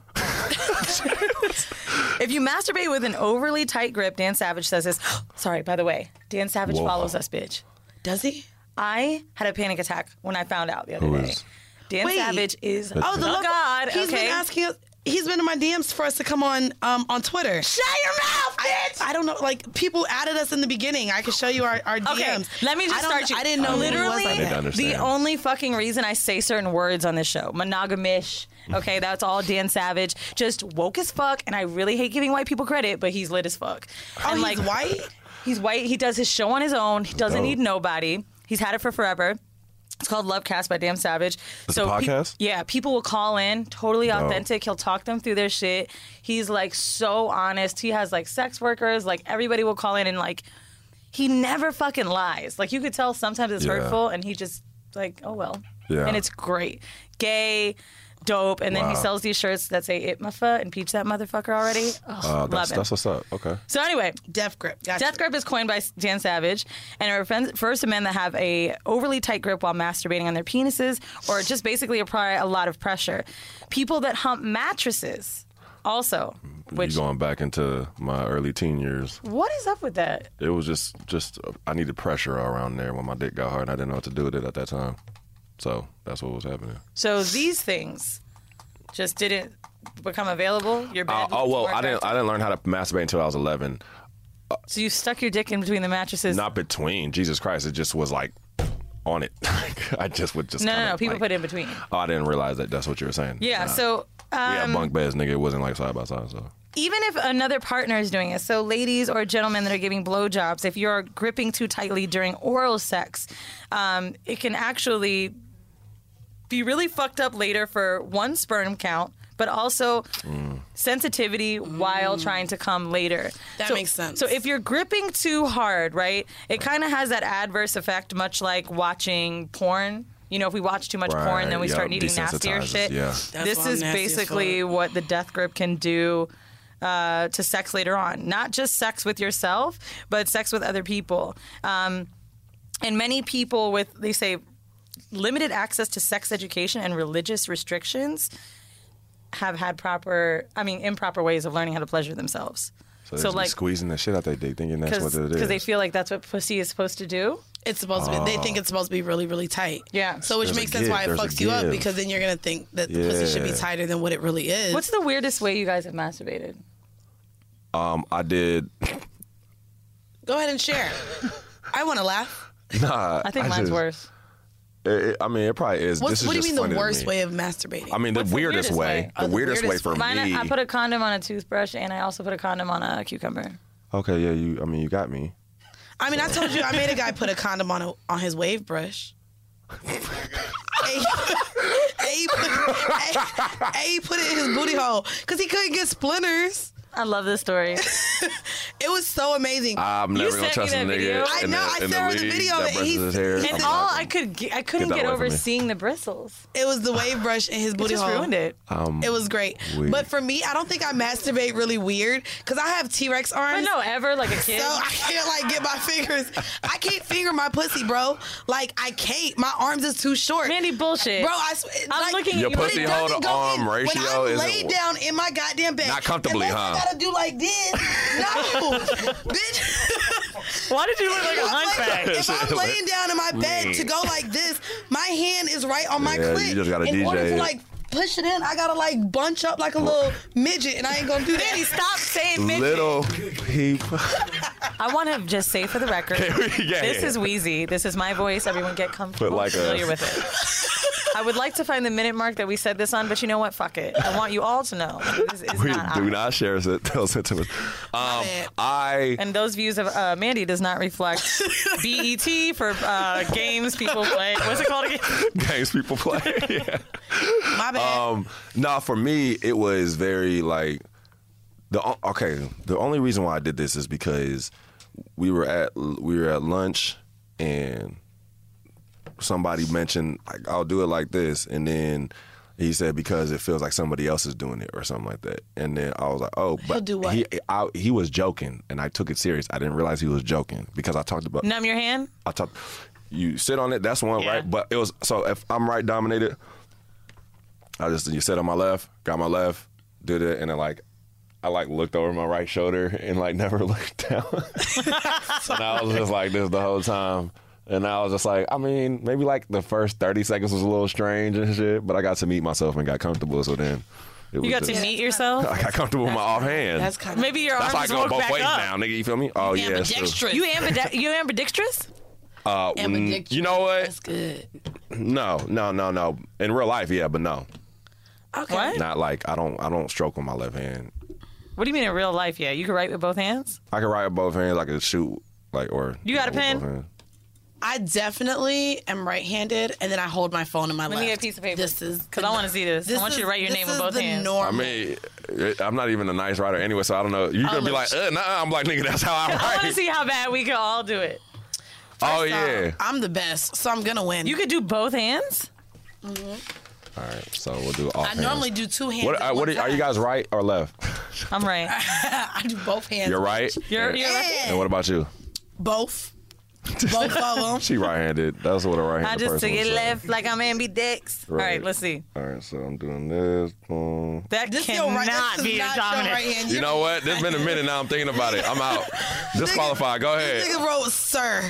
if you masturbate with an overly tight grip, Dan Savage says this. Sorry, by the way, Dan Savage Whoa. follows us, bitch. Does he? I had a panic attack when I found out the other Who day. is? Dan Wait. Savage is Oh, the local- God. He's okay. been asking us. He's been in my D Ms for us to come on um, on Twitter. Shut your mouth, bitch! I, I don't know. Like people added us in the beginning. I could show you our, our D Ms. Okay, let me just I don't- start you. I didn't know who he was Literally, like I need to that. understand. the only fucking reason I say certain words on this show, monogamish. Okay, that's all Dan Savage. Just woke as fuck, and I really hate giving white people credit, but he's lit as fuck. Oh, and he's white? He's white. He does his show on his own. He doesn't Dope. need nobody. He's had it for forever. It's called Lovecast by Dan Savage. It's so a pe- podcast? yeah, people will call in, totally Dope. authentic. He'll talk them through their shit. He's like so honest. He has like sex workers, like everybody will call in and like he never fucking lies. Like you could tell sometimes it's Yeah. hurtful and he just like, oh well. Yeah. And it's great. Gay, dope, and then he Wow. sells these shirts that say "Itmafa" and peach that motherfucker already. Oh, Uh, love that's it. that's what's up. Okay. So anyway, Death grip. Gotcha. death grip is coined by Dan Savage, and it refers refers to men that have a overly tight grip while masturbating on their penises, or just basically apply a lot of pressure. People that hump mattresses, also. Which you going back into my early teen years. what is up with that? It was just just uh, I needed pressure around there when my dick got hard. And I didn't know what to do with it at that time. So that's what was happening. So these things just didn't become available. Your Uh, bed. oh well, weren't I didn't back- I didn't learn how to masturbate until I was eleven. So you stuck your dick in between the mattresses. Not between. Jesus Christ, it just was like on it. I just would just No, kinda, no, no. People like, put in between. Oh, I didn't realize that that's what you were saying. Yeah. Nah. So um, we had bunk beds, nigga. It wasn't like side by side. So even if another partner is doing it, so ladies or gentlemen that are giving blowjobs, if you're gripping too tightly during oral sex, um, it can actually be really fucked up later for one, sperm count, but also mm. sensitivity mm. while trying to come later. That so, makes sense. So if you're gripping too hard, right, it kind of has that adverse effect, much like watching porn. You know, if we watch too much right. porn, then we yep. start needing nastier shit. Yeah. This is basically what the death grip can do uh, to sex later on. Not just sex with yourself, but sex with other people. Um, and many people with, they say, limited access to sex education and religious restrictions have had proper, I mean, improper ways of learning how to pleasure themselves. So, so like squeezing the shit out their dick, thinking that's what it is. Because they feel like that's what pussy is supposed to do. It's supposed oh. to be. They think it's supposed to be really, really tight. Yeah. So which There's makes sense why it fucks you up, because then you're gonna think that the yeah. pussy should be tighter than what it really is. What's the weirdest way you guys have masturbated? Um, I did. Go ahead and share. I want to laugh. Nah, I think I mine's just, worse. It, it, I mean, it probably is. What's, this is what do you just mean the funny worst way of masturbating? I mean, the What's weirdest, the weirdest way. way? The, oh, the weirdest, weirdest way for Mine, me. I put a condom on a toothbrush, and I also put a condom on a cucumber. Okay, yeah, you. I mean, you got me. I mean, I told you I made a guy put a condom on a, on his wave brush. Hey, he put, hey, hey, he put it in his booty hole because he couldn't get splinters. I love this story. It was so amazing. I'm never You gonna sent trust me a that nigga. video. I in know, the, I in sent her the the league video, that and brushes he's- his hair. And I'm all not- I could, get, I couldn't that get away over from me. seeing the bristles. It was the wave brush in his It booty just hole. ruined it. Um, It was great. weird. But for me, I don't think I masturbate really weird because I have T-Rex But arms. no, ever like a kid. So I can't like get my fingers. I can't finger my pussy, bro. Like I can't. My arms is too short. Mandy, bullshit. Bro, I swear. I'm like, looking at Your you. but pussy it hold doesn't to go arm in. ratio When I'm isn't- laid down in my goddamn bed, Not comfortably, unless huh? I gotta do like this. No, bitch. Why did you look like a If I'm hunchback? laying- If I'm laying down in my bed to go like this, my hand is right on my Yeah, clit. you just gotta in D J order to it. like push it in, I gotta like bunch up like a little midget, and I ain't gonna do that. Mandy, stop saying midget. Little people. I want to just say for the record, Yeah, this yeah. is Wheezy. This is my voice. Everyone get comfortable, like a- familiar with it. I would like to find the minute mark that we said this on, but you know what? Fuck it. I want you all to know. It's, it's We not do ours. not share it. Those sentiments. Um, I. And those views of uh, Mandy does not reflect B E T for uh, games people play. What's it called again? Games people play. Yeah. My bad. Um, no, for me, it was very like the o- okay. The only reason why I did this is because we were at we were at lunch and somebody mentioned like I'll do it like this, and then he said because it feels like somebody else is doing it or something like that, and then I was like, oh, but He'll do what? he I, he was joking, and I took it serious. I didn't realize he was joking because I talked about Numb your hand? I talked. You sit on it. That's one, Yeah. right? But it was so if I'm right dominated, I just you sit on my left, got my left, did it, and then like I like looked over my right shoulder and like never looked down. And I was just like this the whole time. And I was just like, I mean, maybe like the first thirty seconds was a little strange and shit, but I got to meet myself and got comfortable. So then it was You got just, to meet yourself? I got comfortable with my offhand. That's kind of Maybe your That's arms why I go woke both back ways up. now, nigga. You feel me? Oh yeah. it's true. ambidextrous. You, ambide- you ambidextrous? Uh, mm, Ambidextrous. you know what? That's good. No, no, no, no. In real life, yeah, but no. Okay. What? Not like I don't I don't stroke with my left hand. What do you mean in real life? Yeah, you can write with both hands? I can write with both hands. I can shoot like or. You got a know, with pen? both hands. I definitely am right-handed, and then I hold my phone in my Let left. me get a piece of paper. This is Because I want to see this. I want you to write your this name with is both the hands. Normal. I mean, it- I'm not even a nice writer anyway, so I don't know. You're gonna Oh, be like, look. uh, nah. I'm like, nigga, that's how I I want to write. see how bad we can all do it. Oh So, yeah. I'm the best, so I'm gonna win. You could do both hands? All right, so we'll do all. I normally do two hands. What, at uh, what one are, are you time. guys right or left? I'm right. I do both hands. You're right. You're, and, you're lefty? and what about you? Both. Both of them. She right-handed. That's what a right-handed I just person took would it say. left like I'm ambidex. All right, let's see. All right, so I'm doing this. Boom. That This your cannot right- this is be your not your dominant. right hand. You know what? It's been a minute now. I'm thinking about it. I'm out. Disqualified. Go This ahead. nigga wrote sir.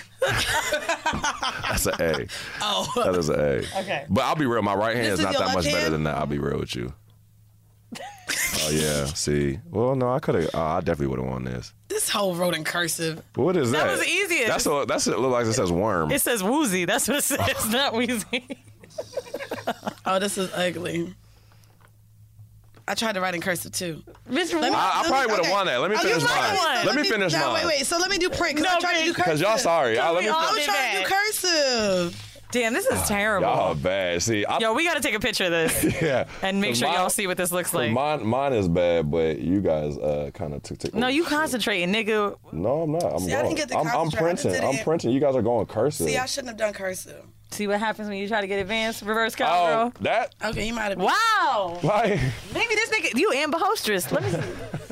That's an A. Oh. That is an A. Okay. But I'll be real. My right hand This is is not your that left much better hand? than that. I'll be real with you. Oh yeah. See. Well, no, I could have. Uh, I definitely would have won this. This whole wrote in cursive. What is that? That was the easiest. That's what. That's it. Look like it says worm. It says woozy. That's what it says. Not wheezy. Oh, this is ugly. I tried to write in cursive too. Bitch, Let me- I, I let probably me- would have okay. won that. Let me Oh, finish you mine. right. Let me finish no, mine. Wait, wait. So let me do print because No, I'm trying to do bitch. cursive. Because y'all sorry. Y'all, let me. We all I was did trying to do that. cursive. Damn, this is terrible. Y'all bad. See, I, Yo, we got to take a picture of this yeah. and make 'Cause sure mine- y'all see what this looks like. Mine, mine is bad, but you guys uh, kind of took. took No, you concentrating, nigga. No, I'm not. I'm See, I going. didn't get to I'm, I'm concentrate. I just printing. did I'm it. printing. You guys are going cursive. See, I shouldn't have done cursive. See what happens when you try to get advanced reverse oh, cowgirl. that. Okay, you might have. Wow. Like, Maybe this nigga, you Amber Hostess. Let me see.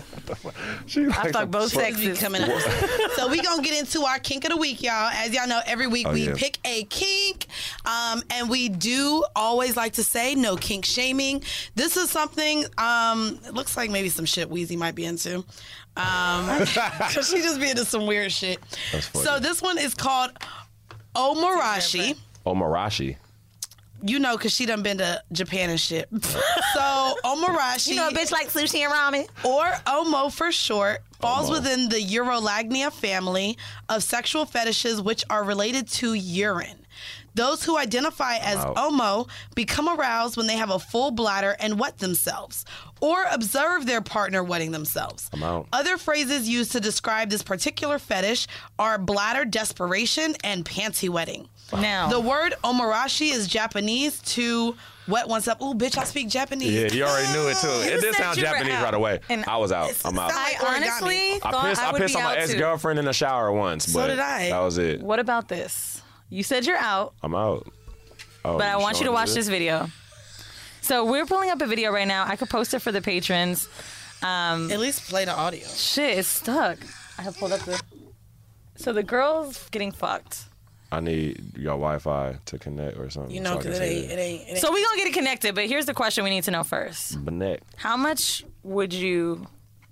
she like I fuck both Supposed to be sexes. coming up. So we gonna get into our kink of the week, y'all. As y'all know, every week Oh, we yeah. pick a kink, um, and we do always like to say no kink shaming. This is something. Um, it looks like maybe some shit Weezy might be into. Um, cause she just be into some weird shit. That's funny. So this one is called Omarashi. Omarashi. You know, cause she done been to Japan and shit. So Omarashi, You know a bitch like sushi and ramen. or Omo for short, falls Omo. within the Urolagnia family of sexual fetishes which are related to urine. Those who identify as Wow. Omo become aroused when they have a full bladder and wet themselves, or observe their partner wetting themselves. I'm out. Other phrases used to describe this particular fetish are bladder desperation and panty wetting. Now, The word omarashi is Japanese to wet oneself. Ooh, bitch, I speak Japanese. Yeah, you already knew it too. You It did said sound you were Japanese out. right away. And I was out. it's- I'm out. it's I like origami. honestly I thought pissed. I I would pissed be on my out ex too. girlfriend in the shower once. So but did I. That was it. What about this? You said you're out, I'm out. Oh, but I want you to showing watch it? this video. So we're pulling up a video right now. I could post it for the patrons. Um, At least play the audio. shit, it's stuck. I have pulled up the. So the girl's getting fucked. I need your Wi-Fi to connect or something. You know, so I can because it see ain't, it ain't, it ain't. So we gonna get it connected, but here's the question we need to know first. Connect. How much would you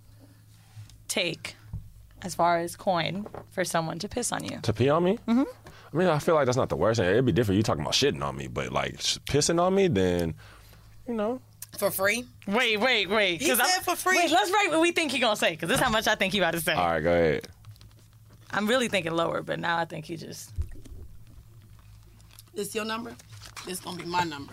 take as far as coin for someone to piss on you? To pee on me? Mm-hmm. I mean, I feel like that's not the worst thing. It'd be different you talking about shitting on me, but like sh- pissing on me, then, you know. For free? Wait, wait, wait. He 'cause said I'm- for free. Wait, let's write what we think he gonna say, because this is how much I think he about to say. All right, go ahead. I'm really thinking lower, but now I think he just. This your number? This gonna be my number.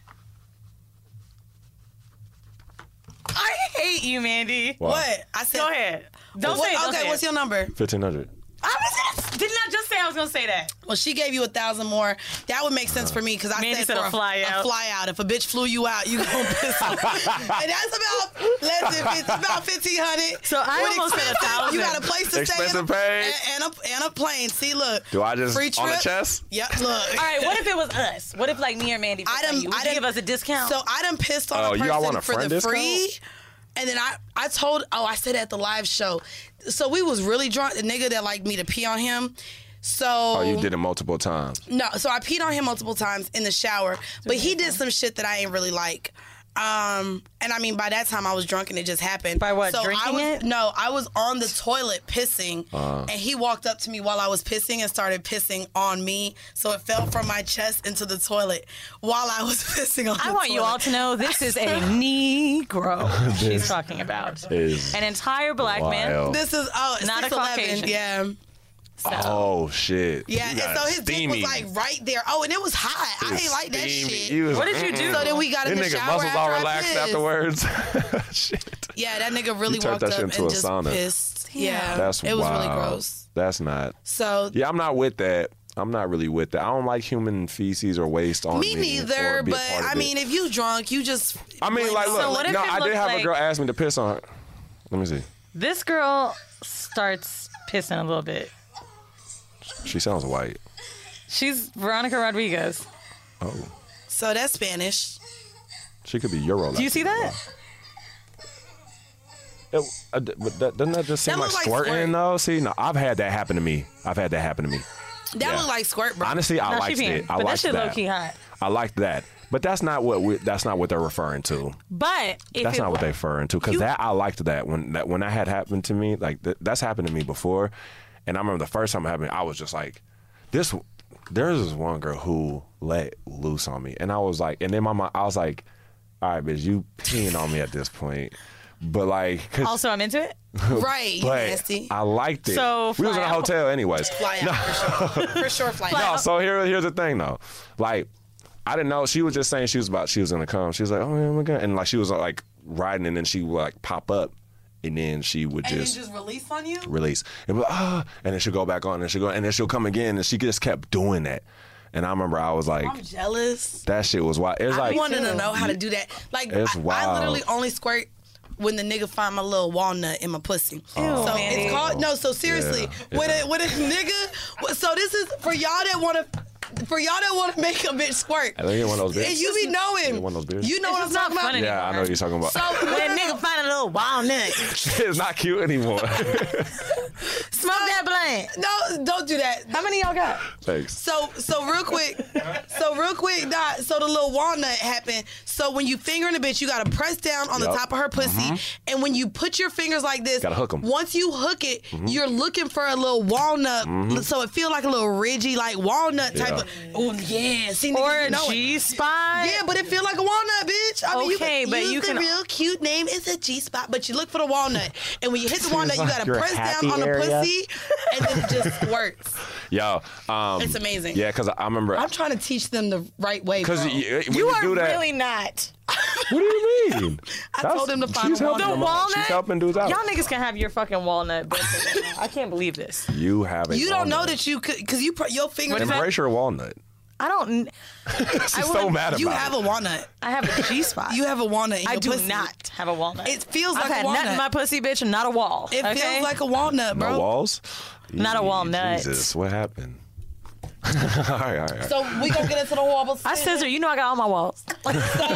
I hate you, Mandy. Wow. What? I said. Go ahead. Don't What- say it. Don't okay, say what's it. your number? fifteen hundred. I was, didn't I just say I was gonna say that? Well, she gave you a thousand more. That would make sense for me because I Mandy said, said for a fly out. A fly out. If a bitch flew you out, you gonna piss off. And that's about less than fifty, about fifteen hundred. So I With almost said a expenses, thousand. You got a place to stay Expensive and a, paid. and, and, a, and a plane. See, look. Do I just free trip? on the chest? Yep. Look. All right, what if it was us? What if like me or Mandy? I done, you? Would I you done, give us a discount? So I done pissed on Oh, a you all want person a for friend the discount? free. And then I, I told, oh, I said at the live show. So we was really drunk. The nigga that liked me to pee on him. So Oh, you did it multiple times. No, so I peed on him multiple times in the shower, but he did some shit that I ain't really like. Um, and I mean, by that time I was drunk and it just happened. By what, So I drinking was, it? No, I was on the toilet pissing, Uh. and he walked up to me while I was pissing and started pissing on me. So it fell from my chest into the toilet while I was pissing on. I the want you toilet. all to know this is a Negro she's This talking about. is An entire black man. wild. This is oh, it's Not a six eleven. Caucasian. Yeah. So. Oh shit. Yeah, You and got so his dick steamy. was like right there. Oh, and it was hot. I It's ain't like that steamy. shit. You was What like, did you do? So then we got in This the nigga shower muscles all after I relaxed pissed. afterwards. Shit. Yeah, that nigga really You turned walked that up shit and into a just sauna. pissed. Yeah, That's it was wild. really gross. That's not. So Yeah, I'm not with that. I'm not really with that. I don't like human feces or waste on me. me neither. or be a But part of I it. mean, if you drunk, you just. I mean, like, look, So what if no, it I did looks have like- a girl ask me to piss on her. Let me see. This girl starts pissing a little bit. She sounds white. She's Veronica Rodriguez. Oh, So that's Spanish. she could be Euro. Do you see that? It, uh, d- but that, doesn't that just seem That like look like squirting squirt. though? See, no, I've had that happen to me. I've had that happen to me. That Yeah. looked like squirt, bro. Honestly, I No, she liked peeing, it. I but that liked shit that. low key hot. I liked that. But that's not what we, that's not what they're referring to. But if That's it not what was- they're referring to. Because You- that I liked that when that when that had happened to me. Like th- that's happened to me before, and I remember the first time it happened. I was just like, this. There's this one girl who let loose on me, and I was like, and then my mind, I was like, all right, bitch, you peeing on me at this point. But like, cause, Also, I'm into it. Right, you but nasty. I liked it. So, we was in a fly out. hotel anyways. Fly out, for sure. For sure, fly No, out. so here, here's the thing though. Like, I didn't know. She was just saying she was about. She was gonna come. She was like, oh yeah, my god, and like she was like riding, and then she would like pop up, and then she would And just. then just release on you? Release and be like, ah, and then she'll go back on, and she'll go, and then she'll come again, and she just kept doing that. And I remember I was like, I'm jealous. that shit was wild. It was I like, wanted to know how to do that. Like, It's I, I wild. literally only squirt when the nigga find my little walnut in my pussy. so Mandy. it's called, no, so seriously, Yeah, when, yeah. a, when a nigga, so this is for y'all that want to, for y'all that want to make a bitch squirt. I think you're one of those And beers. you be knowing. You one of those beers? You know It's what I'm just not talking about? fun Yeah, I know what you're talking about. So When a nigga find a little walnut, It's not cute anymore. smoke that blunt. No, don't do that. How many y'all got? Thanks. So, so real quick, so real quick, Dot, so the little walnut happened. So when you finger in the bitch, you gotta press down on Yup. the top of her pussy, and when you put your fingers like this, Gotta hook 'em. once you hook it, you're looking for a little walnut, so it feel like a little ridgy, like walnut type Yeah. of. Oh yeah, see, niggas Or a know it. G spot. Yeah, but it feel like a walnut, bitch. I mean, Okay, you can but use you the can- real cute name. It's a G spot, but you look for the walnut, and when you hit the walnut, you like gotta your press down happy on the area. pussy, and then it just squirts. Yo, um, It's amazing. Yeah, because I remember. I'm trying to teach them the right way. Because bro. when You you are do that, really not. what do you mean? I That's- told him to find she's a helping The them out. walnut. She's helping dudes out. Y'all niggas can have your fucking walnut. But I can't believe this. You have a You don't know walnut. that you could, because you put your finger. What is that? Embrace your walnut. I don't. She's I so wouldn't- mad about You it. have a walnut. I have a G spot. You have a walnut. In I your do pussy. not have a walnut. It feels I've like had a walnut. nut in my pussy, bitch, and not a wall. It okay? feels like a walnut, bro. No walls? Not a Yee, walnut. Jesus, what happened? all right, all right, all right. So we gonna get into the wobble. I scissor. You know I got all my walls. So,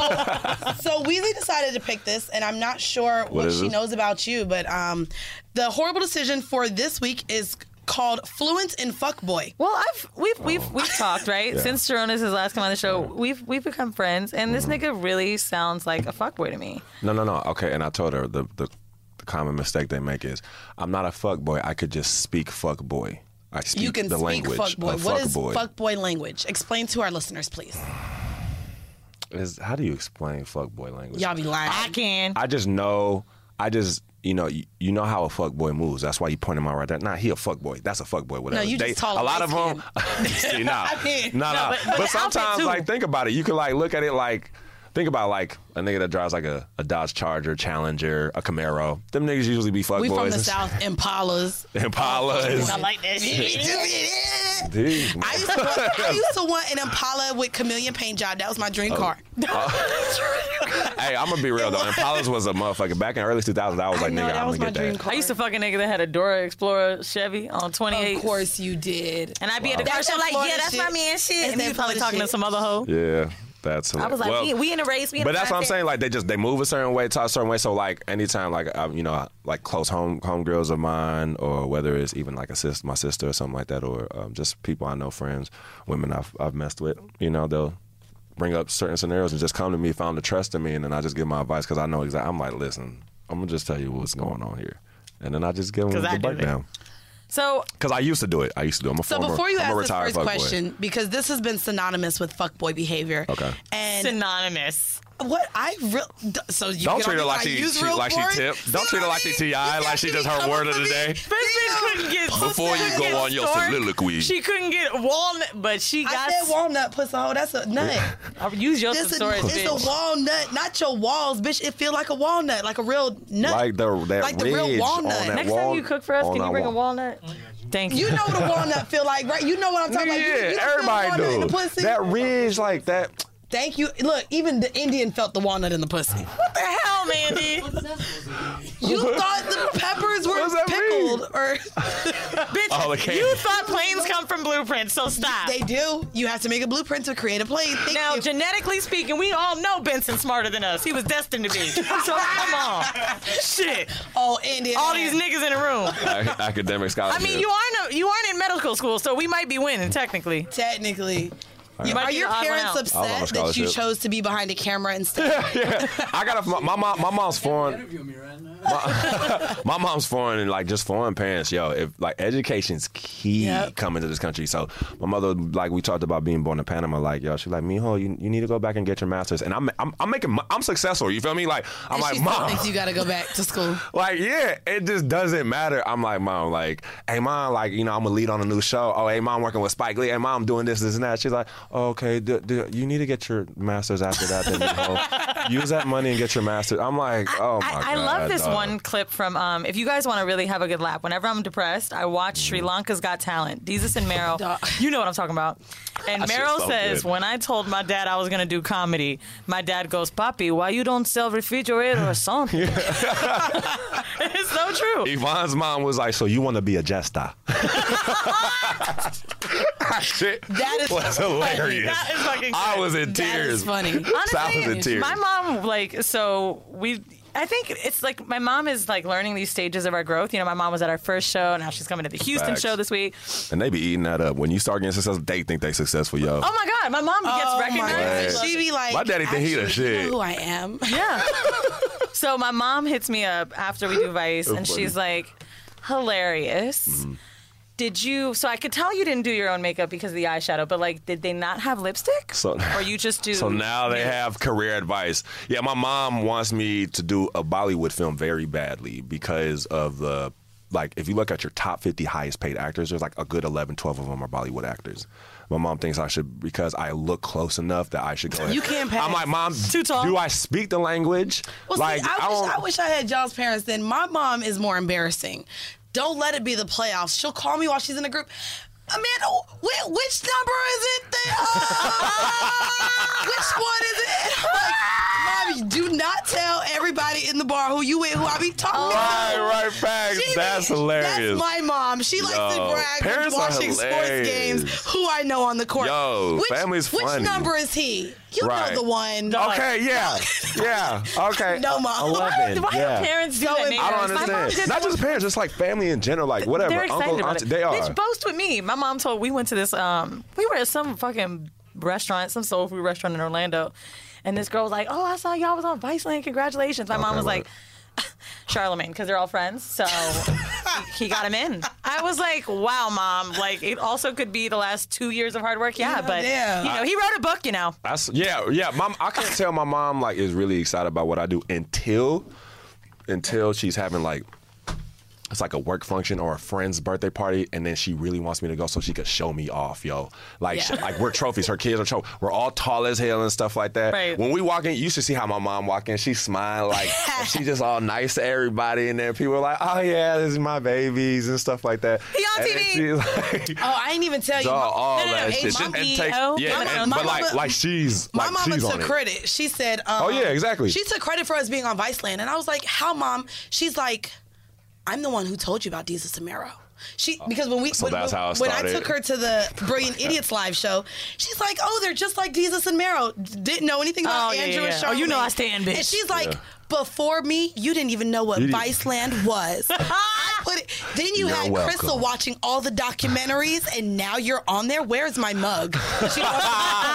so Weezy decided to pick this, and I'm not sure what, is she this? knows about you, but um, the horrible decision for this week is called Fluent in Fuckboy. Well, I've we've we've we've talked right Yeah. since Jonas has last come on the show. We've we've become friends, and this Mm-hmm. nigga really sounds like a fuckboy to me. No, no, no. Okay, and I told her the, the the common mistake they make is I'm not a fuck boy. I could just speak fuck boy. I speak You can the speak language fuckboy. of What fuck is boy. fuckboy language? Explain to our listeners, please. Is how do you explain fuck boy language? Y'all be lying. I can. I just know. I just you know you, you know how a fuck boy moves. That's why you point him out right there. Nah, he a fuck boy. That's a fuck boy. Whatever. No, you They- just tall a and lot of them. light See, nah, I mean, nah, no, nah. but- But, but the outfit sometimes, too. like, think about it. You can like look at it like. Think about like a nigga that drives like a, a Dodge Charger, Challenger, a Camaro. Them niggas usually be fuck We boys. from the and- South, Impalas. Impalas. I like that shit. Dude, I used, to want, I used to want an Impala with chameleon paint job. That was my dream car. Hey, I'm gonna be real though. Impalas was a motherfucker. Back in early two thousands, I was like, I know, nigga, that I'm was gonna my get dream that. car. I used to fuck a nigga that had a Dora Explorer Chevy on twenty-eight. Of course you did. And I'd be at the Wow. car That's show like, Florida yeah, that's shit. my man shit. That's And then that probably Florida talking to shit. some other hoe. Yeah, that's. I was like, well, we, we in a race. We in but a that's what I'm contest. saying. Like they just they move a certain way, talk a certain way. So like anytime like um, you know like close home home girls of mine, or whether it's even like a sis, my sister or something like that, or um, just people I know, friends, women I've I've messed with. You know they'll bring up certain scenarios and just come to me, found the trust in me, and then I just give my advice because I know exactly. I'm like, listen, I'm gonna just tell you what's going on here, and then I just give them 'Cause I the did it. breakdown. So, Because I used to do it. I used to do it. I'm a So former, before you I'm a ask this retired first fuckboy. question, because this has been synonymous with fuckboy behavior. Okay. And synonymous. what I real so you Don't get treat on her me like when I she, use she real like she porn? tip. See Don't what treat her I like she mean? T You I, got like she me just her coming word of for the me. day. This bitch couldn't get Before you couldn't go get on your stork. soliloquy. She couldn't get walnut, but she I got. said walnut, pussy hole. That's a nut. I'll use your This a, thesaurus, it's bitch. a walnut, not your walls, bitch. It feel like a walnut, like a real nut. Like the that Like the ridge real walnut. on that Next wall, time you cook for us, on can you that bring a wall. walnut? Thank you. You know what a walnut feel like, right? You know what I'm talking Yeah, about. You, you feel everybody walnut in do. the pussy? That ridge like that. Thank you. Look, even the Indian felt the walnut in the pussy. What the hell, Mandy? You thought the peppers were What does that pickled, mean? or Bitch, Oh, the candy. you thought planes come from blueprints, so stop. they do. You have to make a blueprint to create a plane. Thank Now, you. genetically speaking, we all know Benson's smarter than us. He was destined to be. So come on. Shit. oh, Indian. All these niggas in the room. Ac- Academic I scholarship. mean, you aren't a, you aren't in medical school, so we might be winning technically. Technically. You, are your parents upset that you scholarship. chose to be behind a camera instead? yeah. I got a, my, my mom. My mom's foreign. My, my mom's foreign and like just foreign parents. Yo, if like education's key yep. coming to this country. So my mother, like we talked about being born in Panama. Like yo, she's like, mijo, you, you need to go back and get your master's. And I'm I'm, I'm making I'm successful. You feel me? Like I'm and like she mom. Still thinks you got to go back to school. Like yeah, it just doesn't matter. I'm like mom. Like hey mom, like you know I'm gonna lead on a new show. Oh hey mom, working with Spike Lee. Hey mom, doing this this and that. She's like, oh, okay, do, do, you need to get your master's after that. Then mijo. Use that money and get your master's. I'm like, oh my I, god. I love this dog. one clip from. Um, if you guys want to really have a good laugh, whenever I'm depressed, I watch Sri Lanka's Got Talent. Jesus and Meryl, you know what I'm talking about. And That Meryl shit's so says, good. when I told my dad I was going to do comedy, my dad goes, Papi, why you don't sell refrigerator or something? It's so true. Yvonne's mom was like, so you want to be a jester? Shit that is was funny. hilarious. That is fucking I was in That tears. is funny. Honestly, I was in tears. my mom, like, so we... I think it's like my mom is like learning these stages of our growth. You know, my mom was at our first show. Now she's coming to the Houston Facts. show this week. And they be eating that up. When you start getting successful, they think they successful, yo. Oh my God, my mom gets Oh my recognized. God. She be like, My daddy think he the "Actually, you know shit." who I am. Yeah. So my mom hits me up after we do Vice, and funny. she's like, hilarious. Mm-hmm. Did you, so I could tell you didn't do your own makeup because of the eyeshadow, but like, did they not have lipstick? So, or you just do? So now they have career advice. Yeah, my mom wants me to do a Bollywood film very badly because of the, like, if you look at your top fifty highest paid actors, there's like a good eleven, twelve of them are Bollywood actors. My mom thinks I should, because I look close enough that I should go ahead. You can't pass. I'm like, Mom, Too tall. do I speak the language? Well, like, see, I, I wish, don't- I wish I had y'all's parents then. My mom is more embarrassing. Don't let it be the playoffs. She'll call me while she's in the group. Amanda, wh- which number is it? That, uh, which one is it? I'm like, Mommy, do not tell everybody in the bar who you with, who I be talking to. Right, right, facts. She That's be- hilarious. That's my mom. She likes Yo, to brag when parents are watching sports hilarious. games who I know on the court. Yo, which, family's Which funny. number is he? You Right. know the one. Okay, yeah, yeah, okay. No, Mom. eleven, Why yeah. do parents do So that? I Nate? I don't My mom understand. did Not that just parents, just like family in general, like whatever. They're excited Uncle, about auntie, it. they are. Bitch, boast with me. My mom told we went to this. Um, we were at some fucking restaurant, some soul food restaurant in Orlando, and this girl was like, "Oh, I saw y'all was on Viceland. Congratulations!" My mom Okay, was right. like, "Charlemagne," because they're all friends, so he, he got him in. I was like, "Wow, mom! Like it also could be the last two years of hard work, yeah, Yeah, but damn. you know, he wrote a book, you know." That's yeah, yeah. Mom, I can't tell my mom like is really excited about what I do until until she's having like it's like a work function or a friend's birthday party, and then she really wants me to go so she could show me off, yo. Like, Yeah. she- like we're trophies. Her kids are trophies. We're all tall as hell and stuff like that. Right. When we walk in, you should see how my mom walk in. She's smiling like and she just all nice to everybody, and then people are like, "Oh yeah, this is my babies" and stuff like that. He on And T V. then she's like, Oh, I ain't even tell you. dog, all no, no, that no, shit. mom, And E take- O. yeah, My and- mama- but like, mama- like she's My like mama she's on took it. credit. She said, um, Oh, yeah, exactly. She took credit for us being on Viceland. And I was like, how, Mom? She's like, I'm the one who told you about Jesus Samaro. She Because when we So when, that's how it when I started. took her to the Brilliant Idiots live show, she's like, oh, they're just like Jesus and Meryl. Didn't know anything about Oh, yeah, Andrew yeah, and yeah. Oh, you know Charlamagne. I stand, bitch. And she's like, Yeah. before me, you didn't even know what You didn't- Viceland was. I put it. Then you You're had welcome. Crystal watching all the documentaries, and now you're on there. Where's my mug? She wants-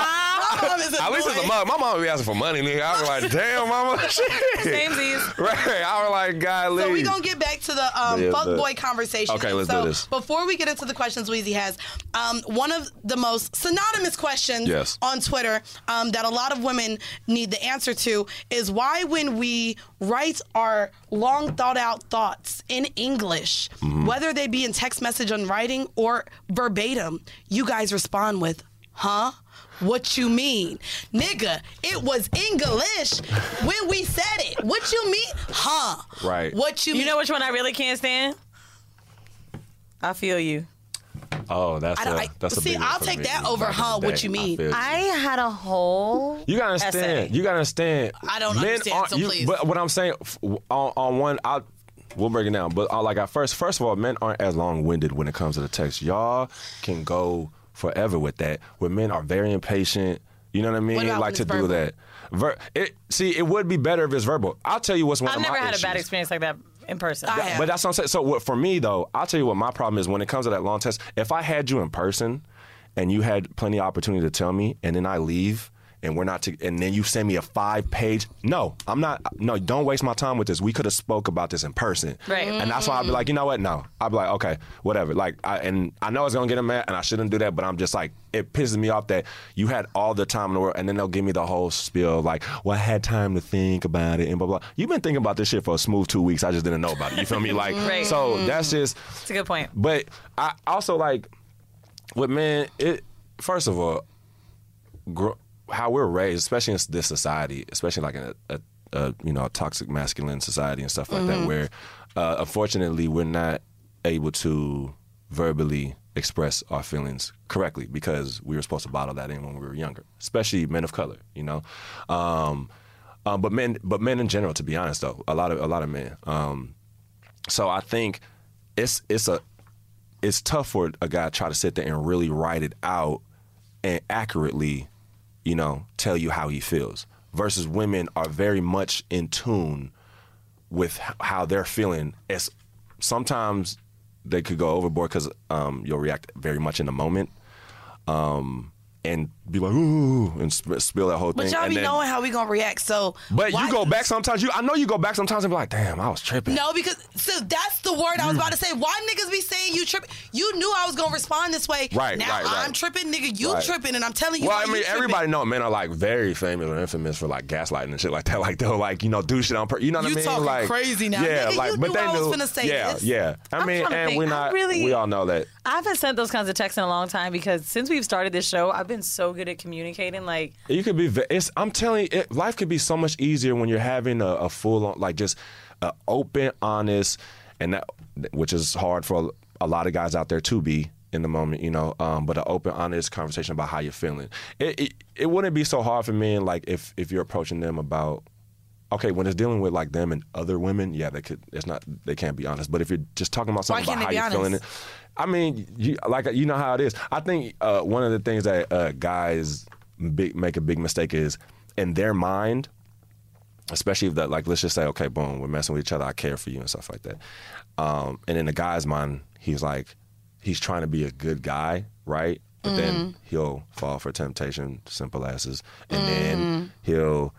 My mom is At least it's a annoyed. mug. My mom would be asking for money, nigga. I was like, damn, mama. Shit. Samesies. Right. I was like, God, So leave. we're going to get back to the um, Yeah, fuck but- boy conversation. Okay, And let's so do this. Before we get into the questions Weezy has, um, one of the most synonymous questions Yes. on Twitter um, that a lot of women need the answer to is why when we write our long thought out thoughts in English, Mm-hmm. whether they be in text message on writing or verbatim, you guys respond with, huh? What you mean? Nigga, it was English when we said it. What you mean? Huh? Right. What you You mean? know which one I really can't stand? I feel you. Oh, that's I a don't, I, that's a see, big one I'll for take me that back over, in the huh? What day. you I mean? feel you. I had a whole. You gotta essay. understand. You gotta understand. I don't Men understand, aren't- so you- please. But what I'm saying f- on, on one, I we'll break it down. But uh, like at first, first of all, men aren't as long winded when it comes to the text. Y'all can go forever with that. Where men are very impatient. You know what I mean? What about Like when to it's do verbal? that. Ver- it see, it would be better if it's verbal. I'll tell you what's one I've of never my had issues. a bad experience like that in person. I have. But that's what I'm saying. So what, for me though, I'll tell you what my problem is when it comes to that long text. If I had you in person, and you had plenty of opportunity to tell me, and then I leave, and we're not, to, and then you send me a five-page. No, I'm not. No, don't waste my time with this. We could have spoke about this in person, right? And that's why I'd be like, you know what? No, I'd be like, okay, whatever. Like, I, and I know it's gonna get them mad, and I shouldn't do that, but I'm just like, it pisses me off that you had all the time in the world, and then they'll give me the whole spiel, like, well, I had time to think about it, and blah blah. You've been thinking about this shit for a smooth two weeks. I just didn't know about it. You feel me? Like, right. So that's just. It's a good point. But I also like with men. It first of all. Gr- how we're raised, especially in this society, especially like in a, a, a you know a toxic masculine society and stuff like Mm-hmm. that, where uh, unfortunately we're not able to verbally express our feelings correctly because we were supposed to bottle that in when we were younger, especially men of color, you know. Um, um, but men, but men in general, to be honest, though, a lot of a lot of men. Um, so I think it's it's a it's tough for a guy to try to sit there and really write it out and accurately, you know, tell you how he feels. Versus women are very much in tune with h- how they're feeling. It's sometimes they could go overboard because um, you'll react very much in the moment, um, and be like, ooh, and sp- spill that whole But thing. y'all and be then, knowing how we gonna react, so. But why- you go back sometimes. You, I know you go back sometimes and be like, damn, I was tripping. No, because so that's the word I was about to say. Why niggas be saying you tripping? You knew I was gonna respond this way. Right, now right, right. I'm tripping, nigga. You Right. tripping, and I'm telling you. Well, why I mean, you tripping. everybody know men are like very famous or infamous for like gaslighting and shit like that. Like they'll like you know do shit on purpose. You know what You I mean? talking like crazy now. Yeah, Nigga, like you but knew they I was knew. finna say yeah, this. yeah. I I'm mean, trying to and think. we're I not. really- we all know that. I haven't sent those kinds of texts in a long time because since we've started this show, I've been so good at communicating. Like, You could be. ve- It's. I'm telling you, it, life could be so much easier when you're having a, a full on, like just uh, open, honest, and that, which is hard for a, a lot of guys out there to be in the moment, you know. Um, but an open, honest conversation about how you're feeling. It, it it wouldn't be so hard for men, like if if you're approaching them about. Okay, when it's dealing with like them and other women, yeah, they could. It's not. They can't be honest. But if you're just talking about Why something can't about they how be you're honest? feeling, it, I mean, you like you know how it is. I think uh, one of the things that uh, guys big, make a big mistake is in their mind, especially if that, like, let's just say, okay, boom, we're messing with each other. I care for you and stuff like that. Um, and in the guy's mind, he's like, he's trying to be a good guy, right? But then Mm-hmm. he'll fall for temptation, simple asses, and then he'll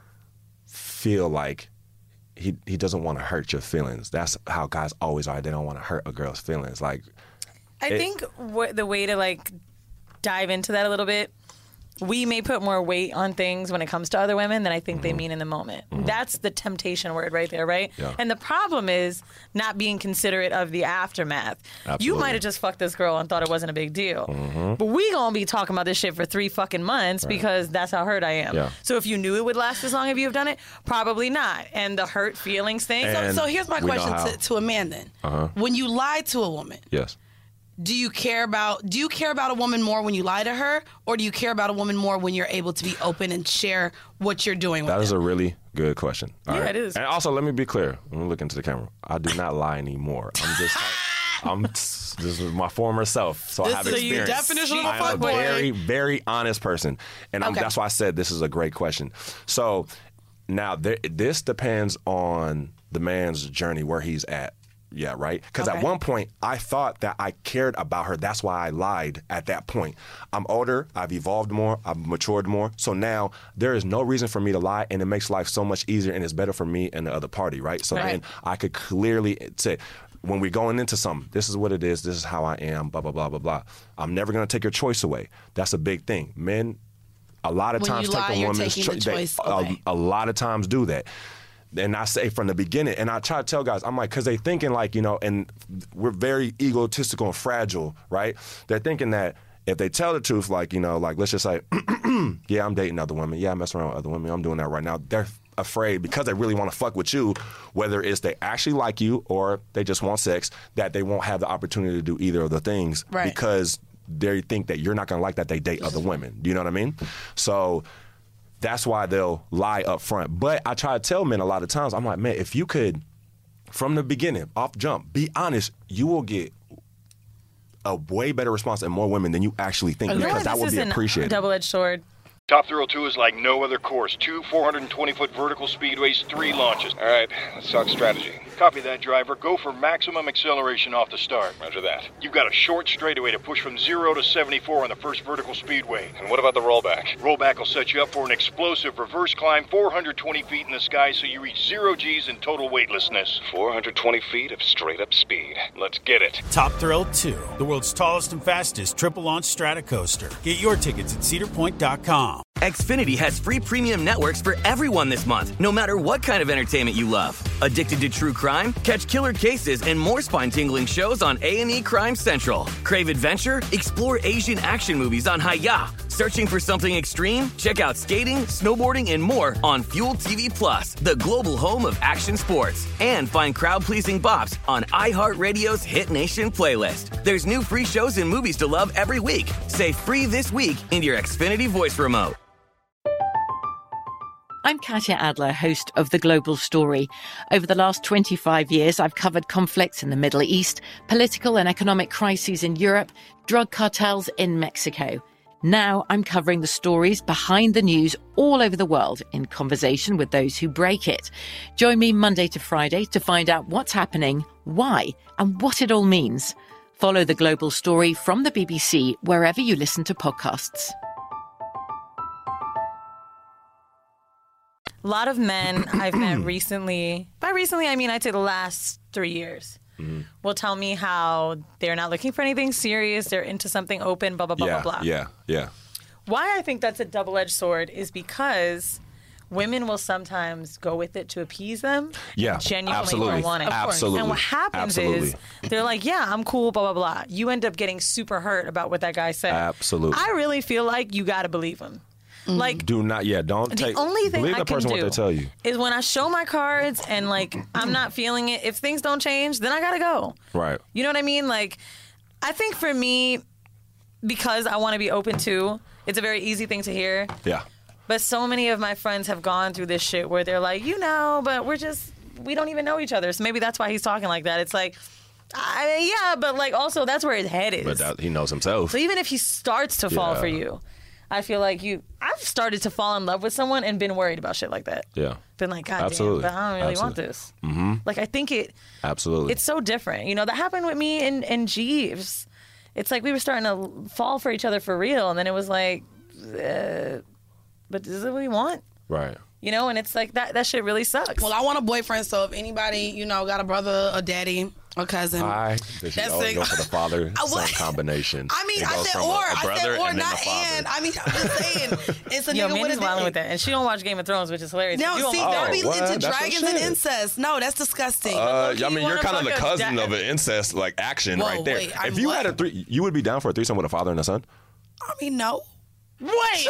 feel like he he doesn't want to hurt your feelings. That's how guys always are. They don't want to hurt a girl's feelings. Like, I It- think what the way to like dive into that a little bit, we may put more weight on things when it comes to other women than I think they mean in the moment. That's the temptation word right there, right? Yeah. And the problem is not being considerate of the aftermath. You Absolutely. might have just fucked this girl and thought it wasn't a big deal. Mm-hmm. But we gonna be talking about this shit for three fucking months because that's how hurt I am. Yeah. So if you knew it would last as long as you've done it, probably not. And the hurt feelings thing. So, And so here's my we know question how. to, to a man then. Uh-huh. When you lie to a woman, yes. do you care about do you care about a woman more when you lie to her, or do you care about a woman more when you're able to be open and share what you're doing with That is them? a really good question. All Yeah, right. it is. And also, let me be clear. Let me look into the camera. I do not lie anymore. I'm just, I'm. This is my former self, so I This have is the experience. definition of a I'm a fuckboy. very, very honest person, and I'm, Okay. that's why I said this is a great question. So now there, this depends on the man's journey, where he's at. Yeah, right? Because Okay. at one point, I thought that I cared about her. That's why I lied at that point. I'm older. I've evolved more. I've matured more. So now there is no reason for me to lie, and it makes life so much easier, and it's better for me and the other party, right? So Right. then I could clearly say, when we're going into something, this is what it is. This is how I am, blah, blah, blah, blah, blah. I'm never going to take your choice away. That's a big thing. Men, a lot of When times you take lie, a you're woman's taking the they- choice a- away. a lot of times do that. And I say from the beginning, and I try to tell guys, I'm like, because they thinking like, you know, and we're very egotistical and fragile, right? They're thinking that if they tell the truth, like, you know, like, let's just say, yeah, I'm dating other women. Yeah, I'm messing around with other women. I'm doing that right now. They're afraid because they really want to fuck with you, whether it's they actually like you or they just want sex, that they won't have the opportunity to do either of the things Right. because they think that you're not going to like that they date other women. Do you know what I mean? So that's why they'll lie up front. But I try to tell men a lot of times, I'm like, man, if you could, from the beginning, off jump, be honest, you will get a way better response and more women than you actually think, You know because what? that This would is be an appreciated. double-edged sword. Top Thrill two is like no other course. Two four hundred twenty foot vertical speedways, three launches. All right, let's talk strategy. Copy that, driver. Go for maximum acceleration off the start. Roger that. You've got a short straightaway to push from zero to seventy-four on the first vertical speedway. And what about the rollback? Rollback will set you up for an explosive reverse climb four hundred twenty feet in the sky so you reach zero G's and total weightlessness. four hundred twenty feet of straight-up speed. Let's get it. Top Thrill two, the world's tallest and fastest triple-launch Stratocoaster. Get your tickets at cedar point dot com. Xfinity has free premium networks for everyone this month, no matter what kind of entertainment you love. Addicted to true crime? Catch killer cases and more spine-tingling shows on A and E Crime Central. Crave adventure? Explore Asian action movies on Hi-Ya. Searching for something extreme? Check out skating, snowboarding, and more on Fuel T V Plus, the global home of action sports. And find crowd-pleasing bops on iHeartRadio's Hit Nation playlist. There's new free shows and movies to love every week. Say free this week in your Xfinity voice remote. I'm Katya Adler, host of The Global Story. Over the last twenty-five years, I've covered conflicts in the Middle East, political and economic crises in Europe, drug cartels in Mexico. Now I'm covering the stories behind the news all over the world in conversation with those who break it. Join me Monday to Friday to find out what's happening, why, and what it all means. Follow The Global Story from the B B C wherever you listen to podcasts. A lot of men I've met recently, by recently I mean I'd say the last three years, mm-hmm. will tell me how they're not looking for anything serious, they're into something open, blah, blah, blah, yeah, blah, blah. Yeah, yeah. Why I think that's a double-edged sword is because women will sometimes go with it to appease them. Yeah, genuinely absolutely. don't want it. Absolutely. And what happens absolutely. is they're like, yeah, I'm cool, blah, blah, blah. You end up getting super hurt about what that guy said. Absolutely. I really feel like you got to believe him. Like, do not, yeah, don't the take, only thing believe I the can person do what they tell you. is when I show my cards and, like, I'm not feeling it. If things don't change, then I gotta go. Right. You know what I mean? Like, I think for me, because I want to be open to, it's a very easy thing to hear. Yeah. But so many of my friends have gone through this shit where they're like, you know, but we're just, we don't even know each other. So maybe that's why he's talking like that. It's like, I, yeah, but, like, also that's where his head is. But that, he knows himself. So even if he starts to fall Yeah. for you, I feel like you, I've started to fall in love with someone and been worried about shit like that. Yeah. Been like, God Absolutely. damn, but I don't really Absolutely. want this. Mm-hmm. Like, I think it, Absolutely. it's so different. You know, that happened with me and, and Jeeves. It's like we were starting to fall for each other for real. And then it was like, uh, but is it what we want? Right. You know, and it's like that, that shit really sucks. Well, I want a boyfriend, so if anybody, you know, got a brother, a daddy, a cousin. I they should always go for the father-son combination. I mean, It I goes said from or, a, a I brother said or, and then not the father. and. I mean, I'm just saying, it's a Yo, nigga with Mandy's a wilding daddy. with that. And she don't watch Game of Thrones, which is hilarious. No, You don't see, like they'll that. be what? into That's what dragons shit and is. incest. No, that's disgusting. Uh, low-key, I mean, you you're wanna kind of the fuck a cousin dad- of an incest like action Whoa, right there. wait, I'm if you what? had a three, You would be down for a threesome with a father and a son? I mean, no. Wait.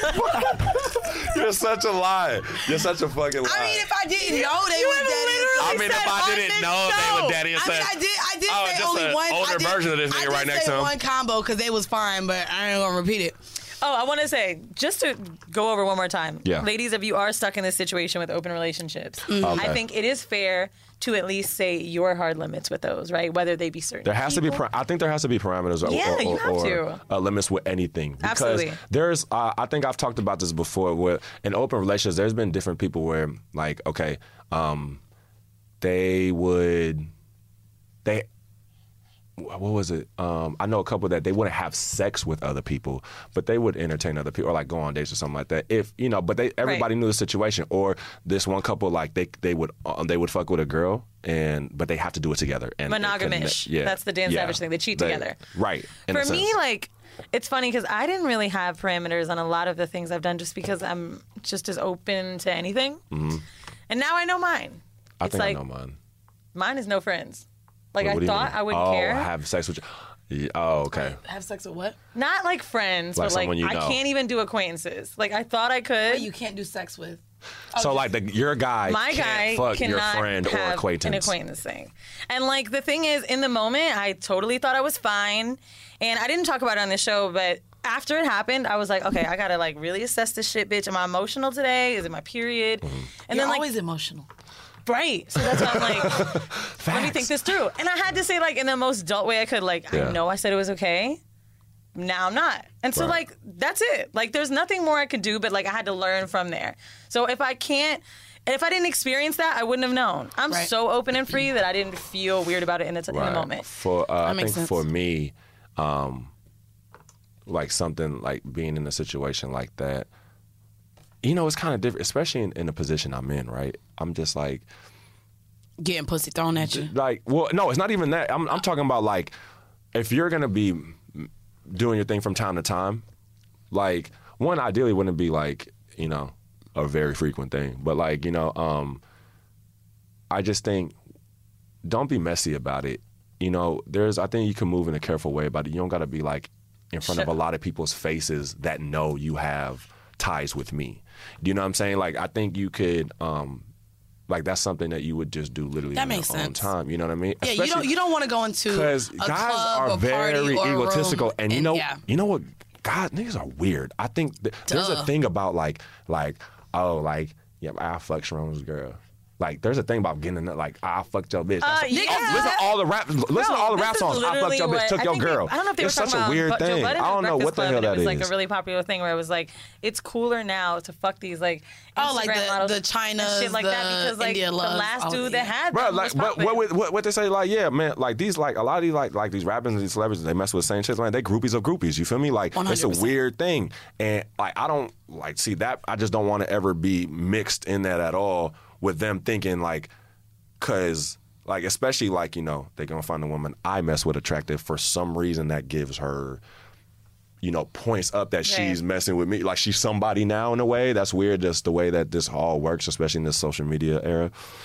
You're such a lie. You're such a fucking lie. I mean, if I didn't know they You was have daddy and literally I son. mean, if said I on didn't this know they show. were daddy and I son. mean, I did. I did Oh, say just only an one. older I did, version of this I nigga did right say next to him. one combo because they was fine, but I ain't gonna repeat it. Oh, I want to say, just to go over one more time. Yeah. Ladies, if you are stuck in this situation with open relationships, Okay. I think it is fair to at least say your hard limits with those, right? Whether they be certain There has to be. people. Par- I think there has to be parameters or, Yeah, or, you or, have or to. uh, limits with anything. Because Absolutely. there's. Uh, I think I've talked about this before. Where in open relationships, there's been different people where, like, okay, um, they would, they. What was it? Um, I know a couple that they wouldn't have sex with other people, but they would entertain other people or like go on dates or something like that. If you know, but they everybody Right. knew the situation. Or this one couple, like they they would um, they would fuck with a girl and but they have to do it together. And they couldn't- Monogamish. Yeah, That's the Dan yeah. Savage thing. They cheat They- together. Right. in a For me, sense. like, it's funny because I didn't really have parameters on a lot of the things I've done just because I'm just as open to anything. Mhm. And now I know mine. I it's think like, I know mine. mine is no friends. Like, What- I what do you thought mean? I wouldn't oh, care. have sex with you. Yeah, oh, okay. Have sex with what? Not like friends, Like but like someone you I know. can't even do acquaintances. Like I thought I could. Wait, you can't do sex with. So like the, your guy My can't guy fuck your cannot friend or have acquaintance. an acquaintance thing. And like the thing is, in the moment, I totally thought I was fine, and I didn't talk about it on this show, but after it happened, I was like, okay, I gotta like really assess this shit, bitch. Am I emotional today? Is it my period? Mm-hmm. And You're then like, always emotional. right. So that's why I'm like, let me think this through. And I had to say like in the most adult way I could, like, Yeah. I know I said it was okay, now I'm not. And so, Right. like, that's it. Like, there's nothing more I could do, but, like, I had to learn from there. So if I can't, if I didn't experience that, I wouldn't have known. I'm Right. so open and free that I didn't feel weird about it in the, t- in the Right. moment. For uh, I makes think sense. for me, um, like something like being in a situation like that, you know, it's kind of different, especially in, in the position I'm in. Right, I'm just like Getting pussy thrown at you. like well, no, it's not even that. I'm I'm talking about like if you're gonna be doing your thing from time to time, like one ideally wouldn't be like you know a very frequent thing, but like you know, um, I just think don't be messy about it. You know, there's I think you can move in a careful way about it. You don't got to be like in front of a lot of people's faces that know you have ties with me. Do you know what I'm saying? Like I think you could. Um, Like that's something that you would just do literally That in makes your own sense. time. You know what I mean? Yeah, you don't you don't want to go into because a guys club, are a party, very or a room, egotistical, and you know, yeah. you know what? God, niggas are weird. I think th- there's a Duh. thing about like, like, oh, like, yeah, I fucked Sharon's girl. Like, there's a thing about getting in the, like, I fucked your bitch. That's Uh, a- yeah. oh, listen to all the rap, listen Bro, to all the this rap is songs. I fucked literally your bitch, what- took I your think they- girl. I don't know if they it's were such talking a about weird but Joe thing. I Budden's don't know Breakfast what the Club, hell and it that was like is. a really popular thing where it was like, it's cooler now to fuck these like Instagram Oh, like the- models the and Chinas, shit like that the because like India the Loves, last all dude of that that. had Bro, them like, was what, popping. what, what, what they say, like, yeah, man, like these, like a lot of these, like, like these rappers and these celebrities, they mess with the same shit. Like, they groupies of groupies. You feel me? Like, one hundred it's a percent. weird thing, and like, I don't like see that. I just don't want to ever be mixed in that at all with them thinking like, cause like, especially like you know, they gonna find a woman I mess with attractive for some reason that gives her. You know, points up that Right. she's messing with me. Like she's somebody now in a way. That's weird, just the way that this all works, especially in this social media era.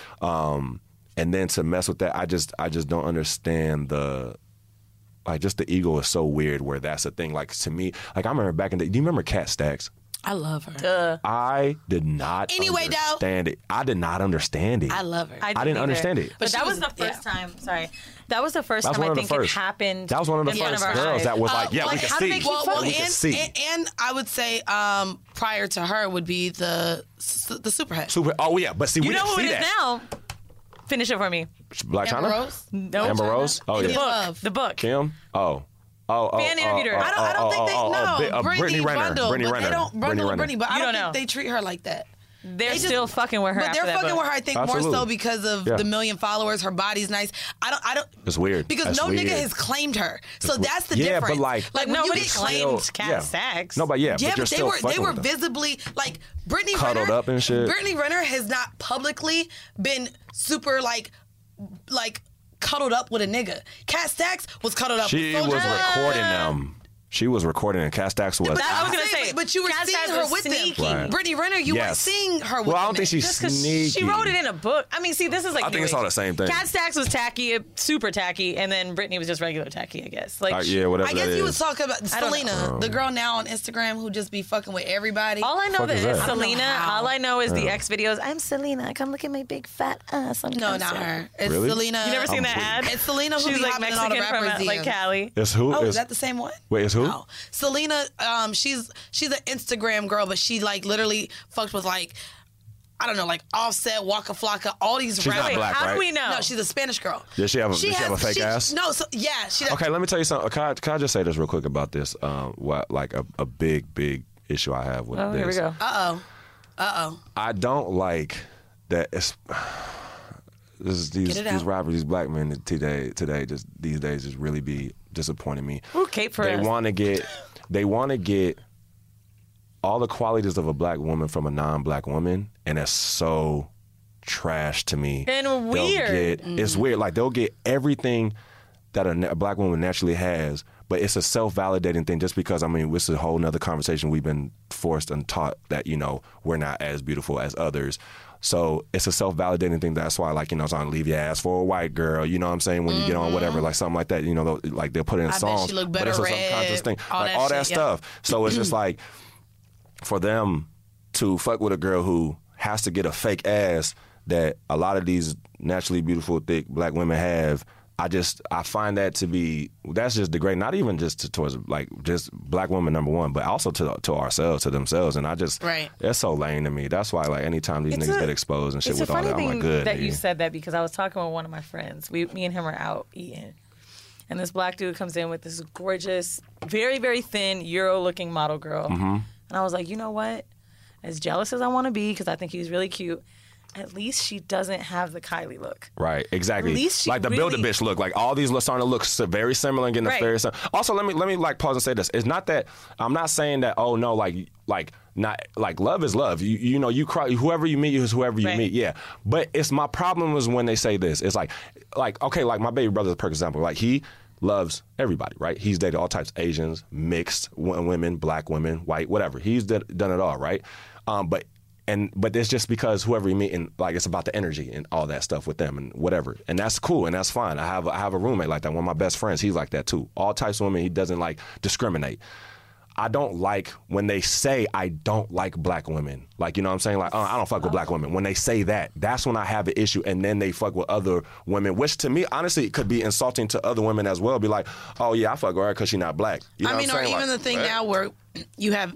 Um, and then to mess with that, I just I just don't understand the like just the ego is so weird where that's a thing. Like to me, like I remember back in the do you remember Kat Stacks? I love her. Duh. I did not Anyway, Dow. understand it. I did not understand it. I love her. I didn't either. understand it. But, But she that was, was- the first yeah. time. Sorry, that was the first That was time one I of the think it first. happened. That was one of the in front first of our girls eyes. that was Uh, like, yeah, well, we can how did see. they keep Well, fucking well, we can and, see. and and I would say um, prior to her would be the the Superhead. Super. Oh yeah, but see, You we know didn't who see it is that. now? Finish it for me. Black Amber China. Rose. No, Amber Rose. Oh India yeah. Love. The book. Kim? Oh. Oh, oh, Fan oh, interviewed her. oh, I don't. I don't oh, think they oh, oh, know. Bi- uh, Brittany Brittany Renner. Bundle, Brittany but Renner. they don't Brittany Bundle Renner. Brittany, but I You don't, don't think know. they treat her like that. They're They just- still fucking with her. But after they're that fucking book. with her, I think, more so Absolutely. because of Yeah. the million followers. Her body's nice. I don't. I don't. It's weird. Because That's no weird. nigga has claimed her. So That's that's the weird. Yeah, but difference. like- like But when you nobody get claimed claimed. Kat yeah. Stacks. No, but yeah, Yeah, but, you're but they still were they fucking were with them. visibly like Brittany Cuddled Renner. up and shit. Brittany Renner has not publicly been super like like cuddled up with a nigga. Kat Stacks was cuddled up. She with was Soulja Boy. recording them. She was recording, and Kat Stacks was. But That- I was I'm gonna saying, say, but, but you were Kat seeing Stacks her was with sneaky. them. Right. Brittany Renner, you weren't Yes. seeing her with Well, I don't them. think she's Just 'cause sneaky. she wrote it in a book. I mean, see, this is like I think it's new all age. the same thing. Kat Stacks was tacky, super tacky, and then Brittany was just regular tacky, I guess. Like, Uh, yeah, whatever I that guess you is. was talking about I don't Selena, know. the girl now on Instagram who just be fucking with everybody. all I know Fuck that is is that? I don't know Selena. how. All I know is the X videos. I'm Selena. Come look at my big fat ass. I'm no, concert. not her. It's Really? Selena. You never seen I'm that ad? weak. It's Selena who She's be like hopping in all the Mexican from rappers' uh, like D Ms. Cali. It's who? Oh, It's- is that the same one? Wait, it's who? No, Selena. Um, she's she's an Instagram girl, but she like literally fucked with like I don't know, like Offset, Waka Flocka, all these She's not rappers. black, How right? do we know? No, she's a Spanish girl. Does she have a, does she have a fake she- ass? No, so yeah, she. Okay, let me tell you something. Can I, can I just say this real quick about this? Um, what like a, a big, big issue I have with Oh, this. here we go. Uh oh. Uh oh. I don't like that. It's this is these Get it these out. rappers, these black men today, today, just these days, just really be disappointing me. Ooh, Cape for They us. want to get, they want to get all the qualities of a black woman from a non-black woman, and that's so trash to me. And They'll weird. get- It's weird. Like they'll get everything that a, na- a black woman naturally has, but it's a self-validating thing just because, I mean, this is a whole nother conversation. We've been forced and taught that, you know, we're not as beautiful as others. So it's a self-validating thing. That's why, like, you know, it's on leave your ass for a white girl, you know what I'm saying? When you get on whatever, like something like that, you know, they'll- like they'll put it in I bet songs. she look but better it's a red, subconscious thing. all like that all that shit, yeah. stuff. So it's just like, for them to fuck with a girl who has to get a fake ass that a lot of these naturally beautiful, thick black women have, I just, I find that to be, that's just degrading, not even just to, towards, like, just black women, number one, but also to to ourselves, to themselves. And I just, Right. it's so lame to me. That's why, like, anytime these It's niggas a- get exposed and shit It's with a all funny that, I'm thing like, good. that you nigga. said that because I was talking with one of my friends. We, me and him were out eating, and this black dude comes in with this gorgeous, very, very thin, Euro-looking model girl. Mm-hmm. And I was like, you know what? As jealous as I want to be, because I think he's really cute, at least she doesn't have the Kylie look. Right, exactly. At least she like the really... Build-A-Bitch look. Like all these starting to look so very similar and getting right. a very similar. Also, let me let me like pause and say this. It's not that I'm not saying that. Oh no, like like not like love is love. You you know you cry. Whoever you meet is whoever you right. meet. Yeah. But it's my problem is when they say this. It's like like okay, like my baby brother, for example. Like he loves everybody, right? He's dated all types of Asians, mixed women, black women, white, whatever. He's did, done it all, right? Um, but and but it's just because whoever you meet, and like it's about the energy and all that stuff with them and whatever, and that's cool and that's fine. I have I have a roommate like that. One of my best friends, he's like that too. All types of women. He doesn't like discriminate. I don't like when they say I don't like black women. Like, you know what I'm saying? Like, oh, I don't fuck with black women. When they say that, that's when I have an issue. And then they fuck with other women, which to me, honestly, could be insulting to other women as well. Be like, oh, yeah, I fuck with her because she's not black. You know I mean, what I'm or saying? even like, the thing what? now where you have,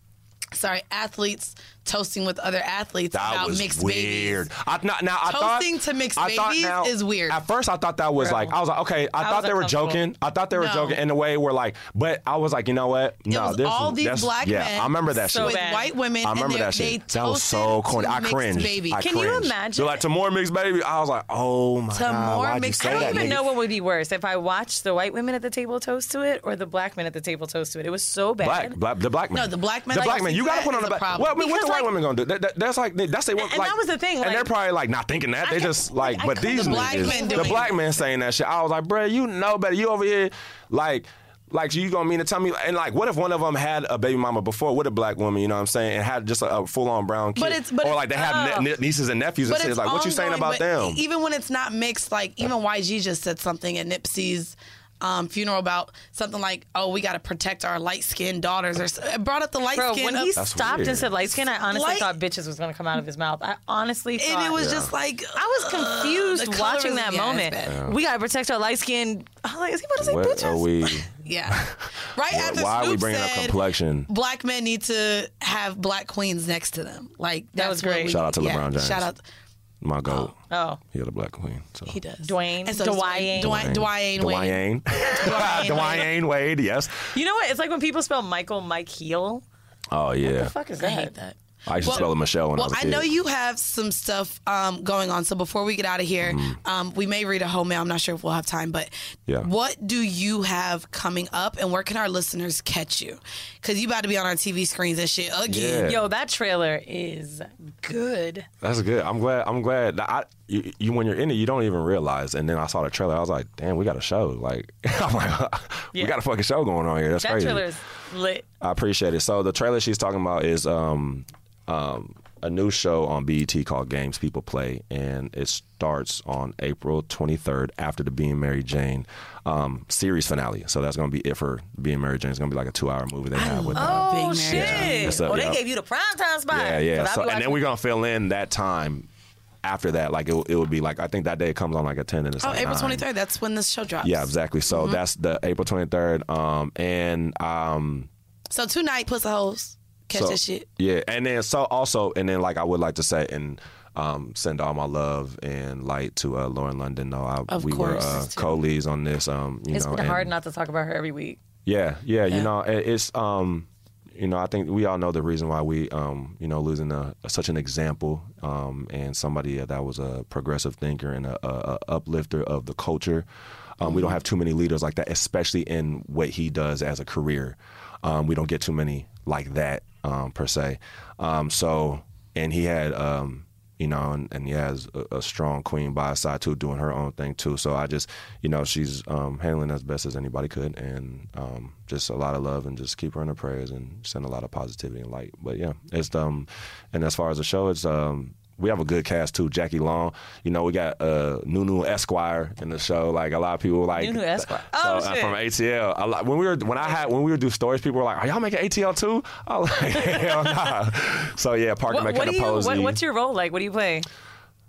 sorry, athletes toasting with other athletes That about was mixed weird. babies. I, now, now, I Toasting thought, to mixed I thought babies now, is weird. At first, I thought that was Bro. like, I was like, okay, I, I thought was they were uncomfortable. joking. I thought they were No. joking in a way where like, but I was like, you know what? It No, was this all is, these that's, black yeah, men I remember that so shit. with white women. I remember and that they shit. That was so toasted corny. to I mixed cringed. baby. I Can you cringed. imagine? They're like, to more mixed baby. I was like, oh my To god, more why'd you mixed- say I don't that? even nigga? know what would be worse, if I watched the white women at the table toast to it or the black men at the table toast to it. It was so bad. Black, black, the black man. No, the black men, The like, black man. You gotta that put on is the a back. problem. Well, I mean, what Because, the white like- women gonna do? That, that, that's like that's they. And like, that was the thing, and like- they're probably like not thinking that. They I just can't- like, I but couldn't- these The black niggas, men the doing black it. men saying that shit. I was like, bruh, you know better. You over here, like. Like, you gonna mean to tell me, and like, what if one of them had a baby mama before with a black woman, you know what I'm saying, and had just a, a full-on brown kid? But it's- but or like they have oh. ne- nieces and nephews and But shit. it's It's like, what you saying ongoing, about but them? Even when it's not mixed, like even Y G just said something at Nipsey's um, funeral about something like, "Oh, we got to protect our light-skinned daughters." Or s- it brought up the light Bro, skin. when he That's stopped weird. and said light skin, I honestly Light- thought bitches was going to come out of his mouth. I honestly thought. and it was just like I was confused the watching colorism- that yeah, it's moment. bad. We got to protect our light skin. I was like, is he about to say What bitches? are we? yeah. Right after Why are we Snoop bringing up said, complexion? black men need to have black queens next to them. Like That that's was what great. we- Shout out to yeah, LeBron James. Shout out. My goat. Oh, He had a black queen. So. He does. Dwayne, And so Dwayne. Dwayne, Dwayne, Wayne. Dwayne. Dwayne Dwayne Wade, yes. You know what? It's like when people spell Michael Mike Heel. Oh, yeah. What the fuck is I that? hate that. I used to Well- spell it Michelle when I Well, was a I kid. know you have some stuff um, going on. So before we get out of here, Mm-hmm. um, we may read a whole mail. I'm not sure if we'll have time, but Yeah. what do you have coming up, and where can our listeners catch you? Because you about to be on our T V screens and shit again. Yeah. Yo, that trailer is good. That's good. I'm glad. I'm glad. That I, you, you, when you're in it, you don't even realize. And then I saw the trailer. I was like, damn, we got a show. Like, I'm like, we Yeah. got a fucking show going on here. That's That crazy. trailer is lit. I appreciate it. So the trailer she's talking about is um, um, a new show on B E T called Games People Play, and it starts on April twenty-third after the Being Mary Jane um, series finale. So that's going to be it for Being Mary Jane. It's going to be like a two-hour movie they have with her. Oh, Being shit. married. It's a- oh, they yeah. gave you the prime time spot. Yeah, yeah. 'Cause I So, be and then watching- we're gonna fill in that time after that. Like it, it would be like I think that day it comes on like at ten and it's Oh, like April nine. twenty-third. That's when this show drops. Yeah, exactly. So Mm-hmm. that's the April twenty-third. Um, and um, So tonight, puss a hoes. Catch so, that shit. Yeah, and then so also, and then like I would like to say and um, send all my love and light to uh, Lauren London. Though I, Of we were course. uh, co-leads on this. Um, you It's know, been and- hard not to talk about her every week. Yeah, yeah, Yeah. you know, it, it's um, you know, I think we all know the reason why we um, you know, losing a, such an example um, and somebody that was a progressive thinker and a, a, a uplifter of the culture. Um, we don't have too many leaders like that, especially in what he does as a career. Um, we don't get too many like that um, per se. Um, so, and he had. Um, You know, and, and he has a, a strong queen by his side too, doing her own thing too. So I just, you know, she's um, handling as best as anybody could, and um, just a lot of love, and just keep her in her prayers and send a lot of positivity and light. But yeah, it's um, and as far as the show, it's um, we have a good cast too. Jackie Long, you know, we got uh, Nunu Esquire in the show. Like a lot of people like Nunu Esquire. So, Oh, uh, shit. from A T L. A lot, when we were when I had when we would do stories, people were like, "Are y'all making A T L too?" I was like, "Hell nah." So yeah, Parker What, what McKenna do you? Posey. What, what's your role like? What do you play?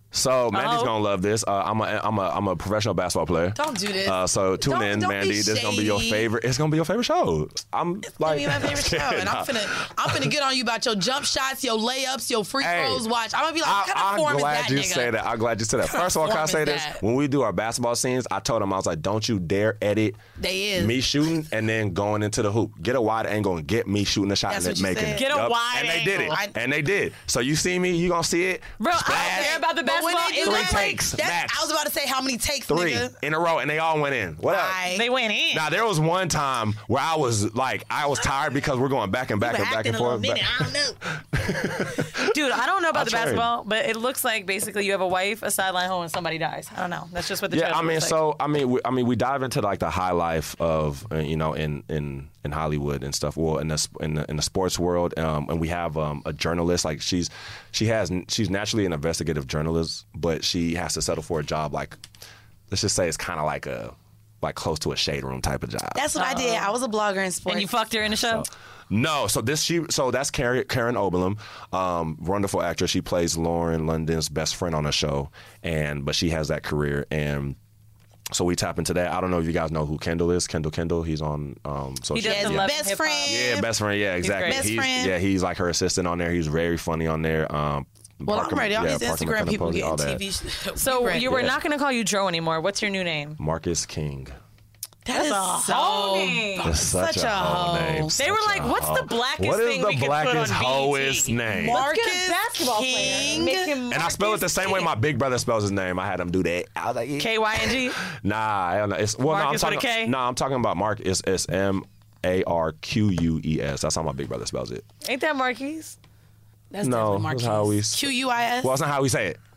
So Mandy's Oh. gonna love this. Uh, I'm a I'm a I'm a professional basketball player. Don't do this. Uh, so tune Don't- in, don't be Mandy. This is gonna be your shady. favorite. It's gonna be your favorite show. I'm It's like gonna be my favorite show, and I'm Nah. finna, I'm finna get on you about your jump shots, your layups, your free Hey, throws. Watch, I'm gonna be like, I, what kind of I'm form is glad that, you nigga? say that. I'm glad you said that. What First of all, can I form say is this? that? When we do our basketball scenes, I told him I was like, don't you dare edit They is. me shooting and then going into the hoop. Get a wide angle and get me shooting a shot That's and what you then making said. it. Get a Yup. wide and they did it. angle. And they did. So you see me, you gonna see it. Bro, I Splash. don't care about the But when basketball. they do It Three looks that, like takes. that's- max. I was about to say how many takes, Three nigga. in a row, and they all went in. What up? Bye. they went in. Now there was one time where I was like, I was tired because we're going back and back You and were back and acting a little forth. minute, I don't know. Dude, I don't know about I'll the try it. basketball, but it looks like basically you have a wife, a sideline hole, and somebody dies. I don't know. That's just what the Yeah, trailer I mean, looks like. so I mean, we, I mean, we dive into like the high life of uh, you know in in in Hollywood and stuff. Well, in the sp- in the, in the sports world, um, and we have um, a journalist. Like she's she has she's naturally an investigative journalist, but she has to settle for a job like let's just say it's kind of like a like close to a shade room type of job. That's what I did. I was a blogger in sports. And you fucked her in the show? No, so this she so that's Karen, Karen Oberlin, um, wonderful actress. She plays Lauren London's best friend on the show, and but she has that career, and so we tap into that. I don't know if you guys know who Kendall is. Kendall Kendall, he's on. Um, social He does media. the Love best and Hip Hop. friend. Yeah, best friend. Yeah, exactly. great. Best He's- friend. Yeah, he's like her assistant on there. He's very funny on there. Um, Well, Parker- I'm ready. All yeah, these Parker Instagram McCullough people Posey, all getting that. T V. sh- So we ready. you were Yeah. not going to call you Joe anymore. What's your new name? Marcus King. That is That's a so hoe name. That's such, such a a hoe hoe. name. They Such were a like, what's hoe. the blackest What is thing the we could put blackest on B E T? hoest name? Marcus Let's get a basketball player. King. Make him And I spell it the same way my big brother spells his name. I had him do that. I was like, yeah. K Y N G? Nah, I don't know. It's well, Marcus no, I'm with a talking. K? No, I'm talking about Mark. It's, it's M A R Q U E S. That's how my big brother spells it. Ain't that Marquise? That's No, definitely that's Marquise. how we- Q U I S. Well, that's not how we say it.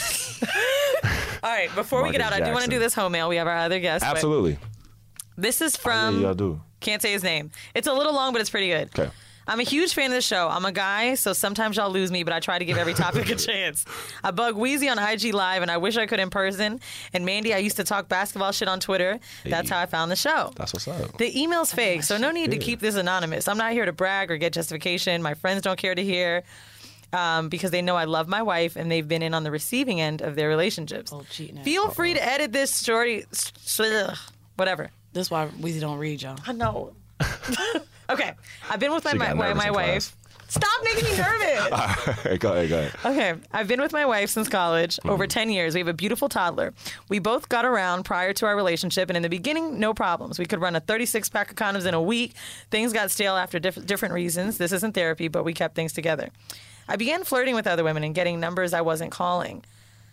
All right, before we get out, Marcus I do want to Jackson. do this home mail. We have our other guest. but Absolutely. This is Yeah, from, you gotta do. can't say his name. It's a little long, but it's pretty good. Okay. I'm a huge fan of the show. I'm a guy, so sometimes y'all lose me, but I try to give every topic a chance. I bug Wheezy on I G Live, and I wish I could in person. And Mandy, I used to talk basketball shit on Twitter. That's how I found the show. That's what's up. The email's fake, so no need to keep this anonymous. I'm not here to brag or get justification. My friends don't care to hear um, because they know I love my wife and they've been in on the receiving end of their relationships. Oh, cheating. Feel free to edit this story. s- s- Whatever. That's why Weezy don't read, y'all. I know. Okay. I've been with my She my, got my, nervous my in wife. Stop making me nervous. All right, go ahead, go ahead. Okay, I've been with my wife since college, over ten years. We have a beautiful toddler. We both got around prior to our relationship, and in the beginning, no problems. We could run a thirty-six pack of condoms in a week. Things got stale after diff- different reasons. This isn't therapy, but we kept things together. I began flirting with other women and getting numbers I wasn't calling.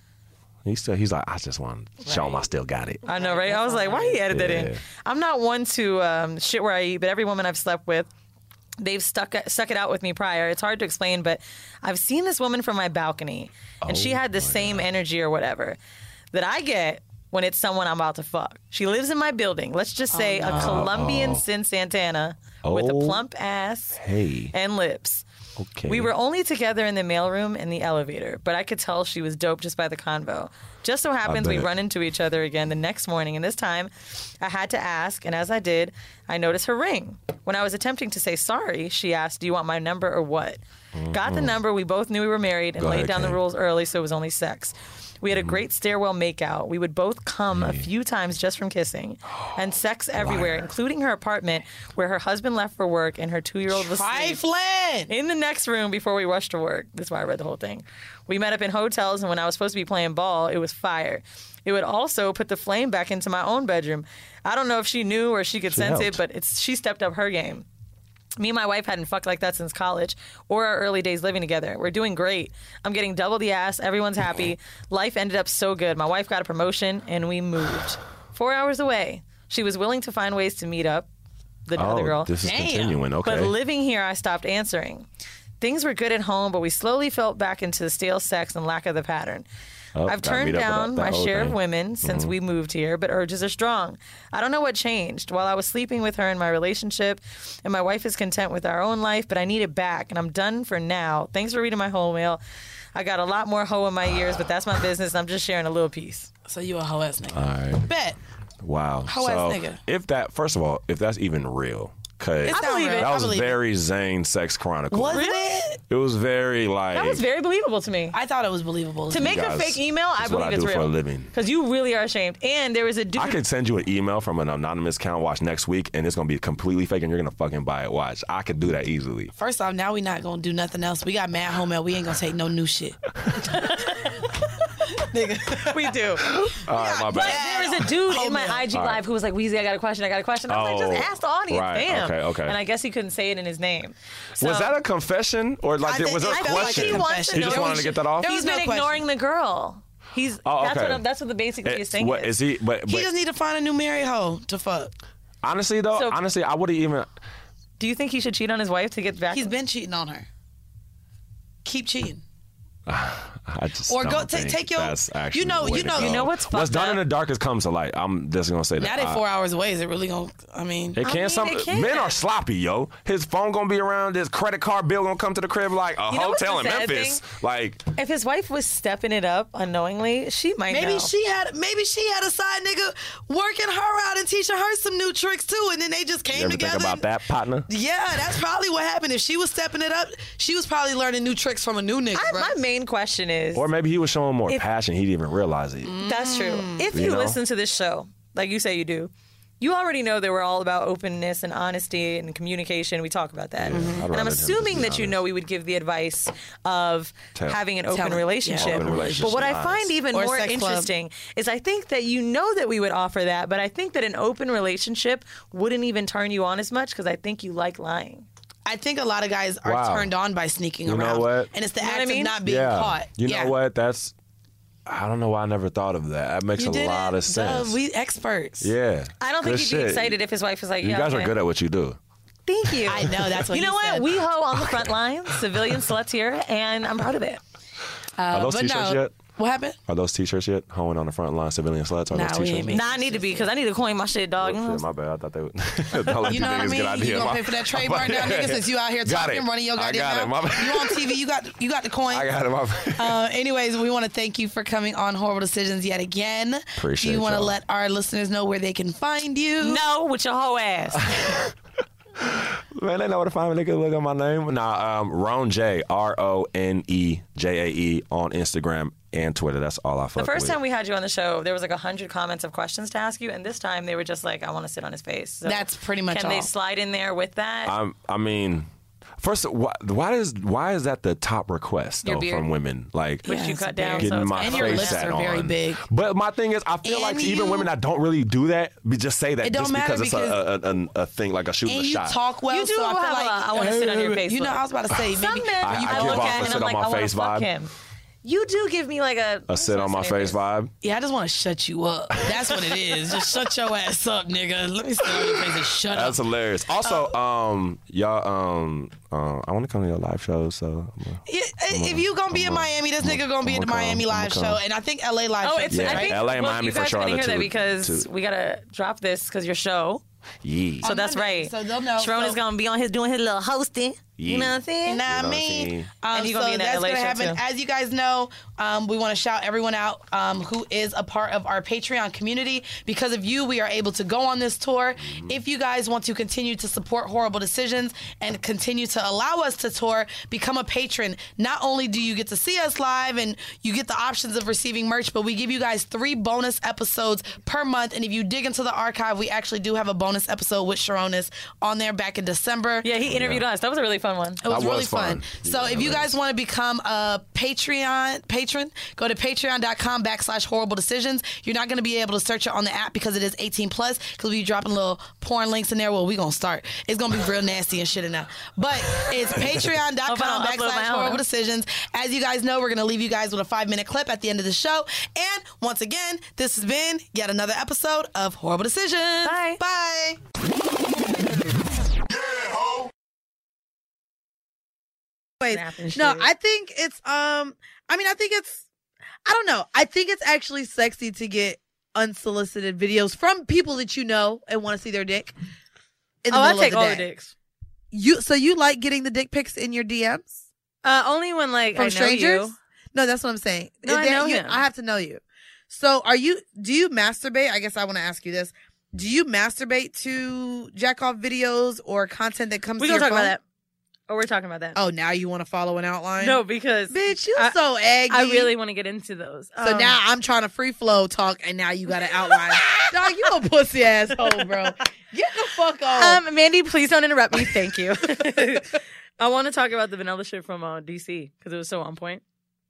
He's still, he's like, I just want to show him I still got it. I know, right? I was like, why you edit that in? Yeah. I'm not one to um, shit where I eat, but every woman I've slept with, they've stuck stuck it out with me prior. It's hard to explain, but I've seen this woman from my balcony, and she Oh had the same energy or whatever that I get when it's someone I'm about to fuck. She lives in my building. Let's just say a Colombian Sin Santana with a Oh. plump ass Hey. and lips. Okay. We were only together in the mailroom and the elevator, but I could tell she was dope just by the convo. Just so happens we bet. run into each other again the next morning, and this time I had to ask, and as I did, I noticed her ring. When I was attempting to say sorry, she asked, do you want my number or what? Got the number. We both knew we were married and Go laid ahead, down the Kay. rules early, so it was only sex. We had a great stairwell makeout. We would both come a few times just from kissing, and sex everywhere, including her apartment where her husband left for work and her two-year-old was asleep. Trifling. In the next room before we rushed to work. That's why I read the whole thing. We met up in hotels, and when I was supposed to be playing ball, it was fire. It would also put the flame back into my own bedroom. I don't know if she knew or she could She sense it, helped. but it's she stepped up her game. Me and my wife hadn't fucked like that since college or our early days living together. We're doing great. I'm getting double the ass. Everyone's happy. Life ended up so good. My wife got a promotion, and we moved. Four hours away. She was willing to find ways to meet up, the Oh, other girl. this is Damn. continuing. Okay. But living here, I stopped answering. Things were good at home, but we slowly fell back into stale sex and lack of the pattern. Oh, I've gotta turned meet up with down that my whole share of thing. women since we moved here, but urges are strong. I don't know what changed. While I was sleeping with her in my relationship, and my wife is content with our own life, but I need it back, and I'm done for now. Thanks for reading my whole mail. I got a lot more hoe in my ears, but that's my business. I'm just sharing a little piece. So you a hoe ass nigga. All right. Bet. Wow. Hoe so ass nigga. if that, first of all, if that's even real, Cause I believe it. that I was believe very Zane Sex Chronicle. Wasn't it? It was very like. That was very believable to me. I thought it was believable. To make guys, a fake email, I that's believe what I it's do real. for a living. Because you really are ashamed. And there was a dude. I could send you an email from an anonymous account. Watch next week, and it's gonna be completely fake, and you're gonna fucking buy it. Watch, I could do that easily. First off, now we not gonna do nothing else. We got mad home, and we ain't gonna take no new shit. Nigga, we do. All right, my But bad. there was a dude Oh, in my man. I G All right. Live who was like, Weezy, I got a question, I got a question. I was like, Oh, just ask the audience, right. fam. Okay, okay. And I guess he couldn't say it in his name. So, Was that a confession or like I was there a think- I felt like question? a he wants to He know. just wanted to get that off. There He's was no been question. ignoring the girl. He's Oh, that's okay. what I'm, that's what the basically Eh, his thing what is. is he? But, He but just need to find a new married hoe to fuck. honestly though, So- honestly, I wouldn't even. Do you think he should cheat on his wife to get back? He's been cheating on her. Keep cheating. I just Or don't go ta- think take your- That's actually you know- the way you to know- go. You know what's What's fucked done up? in the darkest comes to light. I'm just gonna say that. Now they I- four hours away. Is it really gonna? I mean, It I can mean, some it can. men are sloppy, yo. His phone gonna be around. His credit card bill gonna come to the crib like a You know what's hotel in the sad Memphis. thing? Like If his wife was stepping it up unknowingly, she might maybe know. she had maybe she had a side nigga working her out and teaching her some new tricks too, and then they just came you ever together. think about and- that, partner? Yeah, that's probably what happened. If she was stepping it up, she was probably learning new tricks from a new nigga. I, bro. my main question is, Or maybe he was showing more If- passion. He didn't even realize it. that's true. If You you know? listen to this show, like you say you do, you already know that we're all about openness and honesty and communication. We talk about that. I'd And rather I'm him just assuming be that you honest. know we would give the advice of Tell- having an Tell open it. relationship. Yeah, open But relationship, what I honest. find even Or more sex club. interesting is I think that you know that we would offer that, but I think that an open relationship wouldn't even turn you on as much because I think you like lying. I think a lot of guys are Wow. turned on by sneaking You know around, what? and it's the You know act what I mean? of not being yeah. caught. You yeah. know what? That's. I don't know why I never thought of that. That makes You a did lot it? of sense. Duh, we experts. yeah. I don't think Good you'd shit. be excited if his wife was like, You yeah, guys okay. are good at what you do. Thank you. I know, that's what You he know what? said. We hoe on the front lines, civilian sluts here, and I'm proud of it. Are those but t-shirts no. yet? What happened? Are those t-shirts yet? Hoeing on the front line, civilian sluts. Are Nah, those we t-shirts? ain't made Nah, I need to be because I need to coin my shit, dog. Oh, shit, my bad. I thought they would. Don't let You know what I niggas mean? get idea. You gonna My- pay for that trademark now, nigga? Since you out here Got talking, it. running your I goddamn got it. mouth. My bad. You on T V? You got you got the coin. I got it. My bad. Uh, anyways, we want to thank you for coming on Horrible Decisions yet again. Appreciate Do you want to y'all. let our listeners know where they can find you? No, with your whole ass. Man, they know where to find me. They can look at my name. Nah, um, Ron J, R O N E J A E on Instagram and Twitter. That's all I fuck The first with. time we had you on the show, there was like a hundred comments of questions to ask you, and this time they were just like, "I want to sit on his face." So That's pretty much Can all. they slide in there with that? I'm, I mean, first, why, why is why is that the top request Your though beard? from women? Like Which you cut down, so getting it's my And face your lips sat are very on. big. But my thing is, I feel And like even you- women that don't really do that, we just say that It don't just matter because it's a, a, a, a thing, like a shooting And a you shot. talk well, You do so I feel have a, like I wanna sit on your face You know, look. I was about to say Some maybe men I- I, I give look off at a and sit I'm on like, my I want to face fuck vibe. him. You do give me like a a sit on my face vibe. Yeah, I just want to shut you up. That's what it is. Just shut your ass up, nigga. Let me sit on your face and shut That's up. hilarious. Also, um, y'all, um, uh, I want to come to your live shows. So I'm a- Yeah, if you gonna be in Miami, this nigga gonna be at the I'ma come, Miami live I'ma come. show, and I think L A live Oh, show. it's too, Yeah, I think, L A and well, Miami you for guys sure are are gonna the hear that two- because two. we gotta drop this because your show. yeah. So that's Monday, right. so they'll know. Sharon So- is gonna be on his doing his little hosting. You know what I'm saying? You know what I You know what I mean? mean? Um, And you so gonna be in that that's L A gonna show, happen. too. As you guys know, um, we want to shout everyone out um, who is a part of our Patreon community. Because of you, we are able to go on this tour. If you guys want to continue to support Horrible Decisions and continue to allow us to tour, become a patron. Not only do you get to see us live and you get the options of receiving merch, but we give you guys three bonus episodes per month. And if you dig into the archive, we actually do have a bonus episode with Sharonis on there back in December. Yeah, he interviewed us. That was a really fun one. It was That really was fun. fun. So Yeah, if you that guys was. want to become a Patreon patron, go to patreon.com backslash horrible decisions. You're not going to be able to search it on the app because it is eighteen plus because we dropping little porn links in there. Well, we going to start. It's going to be real nasty and shit in there. But it's Hope I patreon.com don't upload backslash my own. horrible decisions. As you guys know, we're going to leave you guys with a five minute clip at the end of the show. And once again, this has been yet another episode of Horrible Decisions. Bye. Bye. Wait, Snapping no, shit. I think it's um I mean I think it's I don't know. I think it's actually sexy to get unsolicited videos from people that you know and want to see their dick. In the Oh, I middle take of the all the day. dicks. You so you like getting the dick pics in your D Ms Uh, only when like from I know strangers? you. No, that's what I'm saying. No, I There- know you- him. I have to know you. So are you do you masturbate? I guess I want to ask you this. do you masturbate to jack off videos or content that comes We to gonna your talk phone? about that. Oh, we're talking about that. Oh, now you want to follow an outline? No, because bitch, you I, so eggy. I really want to get into those. So Um, now I'm trying to free flow talk, and now you got an outline. Dog, you a pussy asshole, bro. Get the fuck off. Um, Mandy, please don't interrupt me. Thank you. I want to talk about the vanilla shit from uh, D C because it was so on point.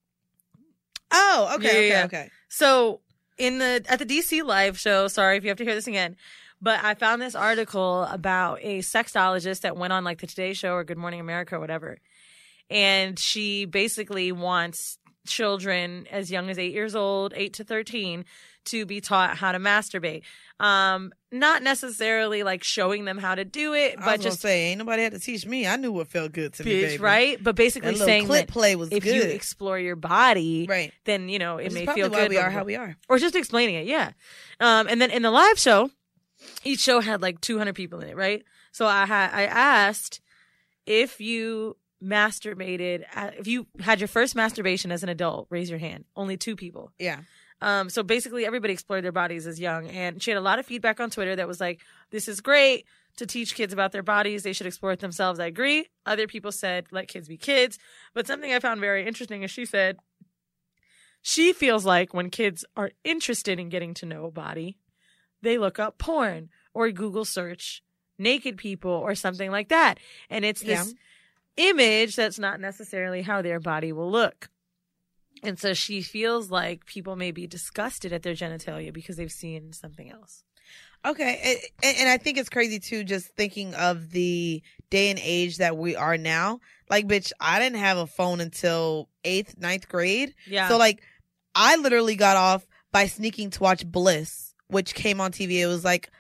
Oh, okay, Yeah, okay, yeah. okay. So in the at the D C live show, sorry if you have to hear this again, but I found this article about a sexologist that went on like the Today Show or Good Morning America or whatever, and she basically wants children as young as eight years old, eight to thirteen, to be taught how to masturbate. Um, not necessarily like showing them how to do it, I but was just gonna say, ain't nobody had to teach me. I knew what felt good to me, bitch, baby. right? But basically That little saying clip that play was if good. you explore your body, right, then you know it Which is may probably feel why good. we but- are how we are. or just explaining it, yeah. Um, and then in the live show, each show had like two hundred people in it, right? So I had I asked if you masturbated, at, if you had your first masturbation as an adult, raise your hand. Only two people. Yeah. Um, so basically everybody explored their bodies as young, and she had a lot of feedback on Twitter that was like, this is great to teach kids about their bodies. They should explore it themselves. I agree. Other people said, let kids be kids. But something I found very interesting is she said, she feels like when kids are interested in getting to know a body, they look up porn or Google search naked people or something like that. And it's this image that's not necessarily how their body will look. And so she feels like people may be disgusted at their genitalia because they've seen something else. Okay. And, and I think it's crazy too, just thinking of the day and age that we are now. Like, bitch, I didn't have a phone until eighth, ninth grade. Yeah. So like, I literally got off by sneaking to watch Bliss, which came on T V. It was like,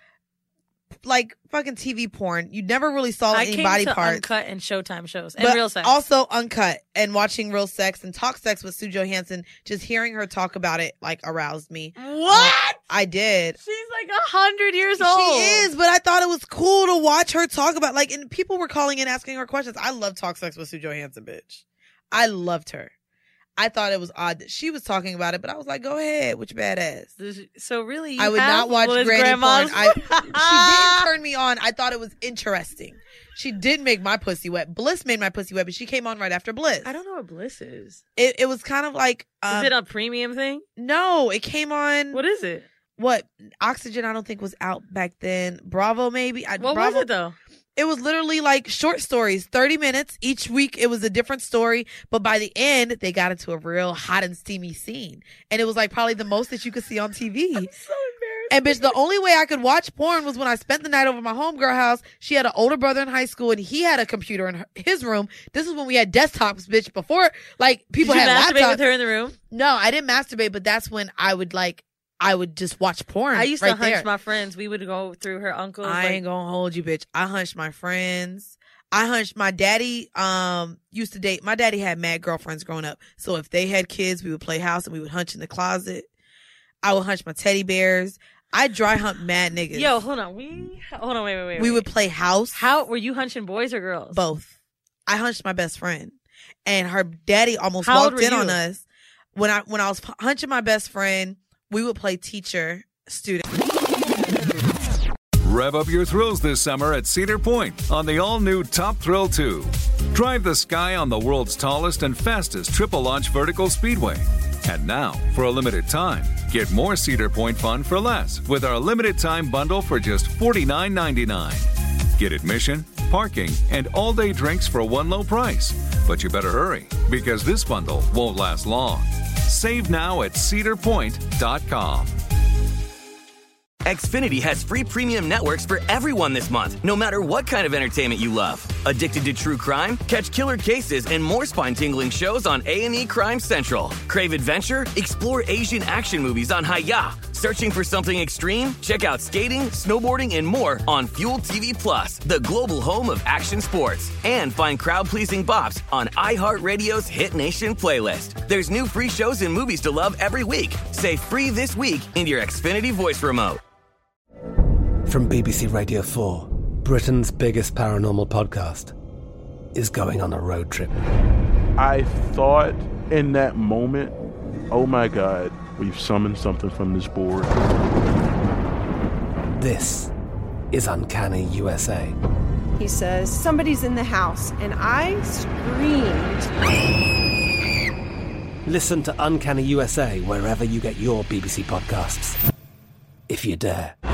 like fucking T V porn. You never really saw I any came body to parts. Uncut and Showtime shows and But Real Sex. also Uncut and watching Real Sex and Talk Sex with Sue Johansson. Just hearing her talk about it like aroused me. What? Uh, I did. She's like a hundred years old. She is, but I thought it was cool to watch her talk about like, and people were calling in asking her questions. I love Talk Sex with Sue Johansson, bitch. I loved her. I thought it was odd that she was talking about it, but I was like, go ahead, which badass. So really, you I would have not watch Liz granny Grandma's- porn. I, she didn't turn me on. I thought it was interesting. She did make my pussy wet. Bliss made my pussy wet, but she came on right after Bliss. I don't know what Bliss is. It it was kind of like um, Is it a premium thing? No, it came on. What is it? What Oxygen? I don't think was out back then. Bravo, maybe. I, What Bravo, was it though? It was literally like short stories, thirty minutes each week. It was a different story, but by the end, they got into a real hot and steamy scene, and it was like probably the most that you could see on T V. I'm so embarrassed. And bitch, the only way I could watch porn was when I spent the night over at my homegirl house. She had an older brother in high school, and he had a computer in her, his room. This is when we had desktops, bitch. Before, like people Did you had masturbate laptops. with her in the room? No, I didn't masturbate, but that's when I would like. I would just watch porn. I used right to hunch there. my friends. We would go through her uncles. I like, ain't gonna hold you, bitch. I hunched my friends. I hunched my daddy. Um, used to date. My daddy had mad girlfriends growing up. So if they had kids, we would play house and we would hunch in the closet. I would hunch my teddy bears. I dry hump mad niggas. Yo, hold on. We hold on. Wait, wait, wait. we wait. would play house. How were you hunching boys or girls? Both. I hunched my best friend, and her daddy almost How old walked were in you? on us when I when I was hunching my best friend. We would play teacher student. Rev up your thrills this summer at Cedar Point on the all-new Top Thrill two. Drive the sky on the world's tallest and fastest triple-launch vertical speedway. And now, for a limited time, get more Cedar Point fun for less with our limited-time bundle for just forty-nine ninety-nine. Get admission, parking, and all-day drinks for one low price. But you better hurry, because this bundle won't last long. Save now at cedar point dot com. Xfinity has free premium networks for everyone this month, no matter what kind of entertainment you love. Addicted to true crime? Catch killer cases and more spine-tingling shows on A and E Crime Central. Crave adventure? Explore Asian action movies on Hi-Ya. Searching for something extreme? Check out skating, snowboarding, and more on Fuel T V Plus, the global home of action sports. And find crowd-pleasing bops on iHeartRadio's Hit Nation playlist. There's new free shows and movies to love every week. Say free this week in your Xfinity voice remote. From B B C Radio four, Britain's biggest paranormal podcast is going on a road trip. I thought in that moment, oh my God, we've summoned something from this board. This is Uncanny U S A. He says, somebody's in the house, and I screamed. Listen to Uncanny U S A wherever you get your B B C podcasts, if you dare.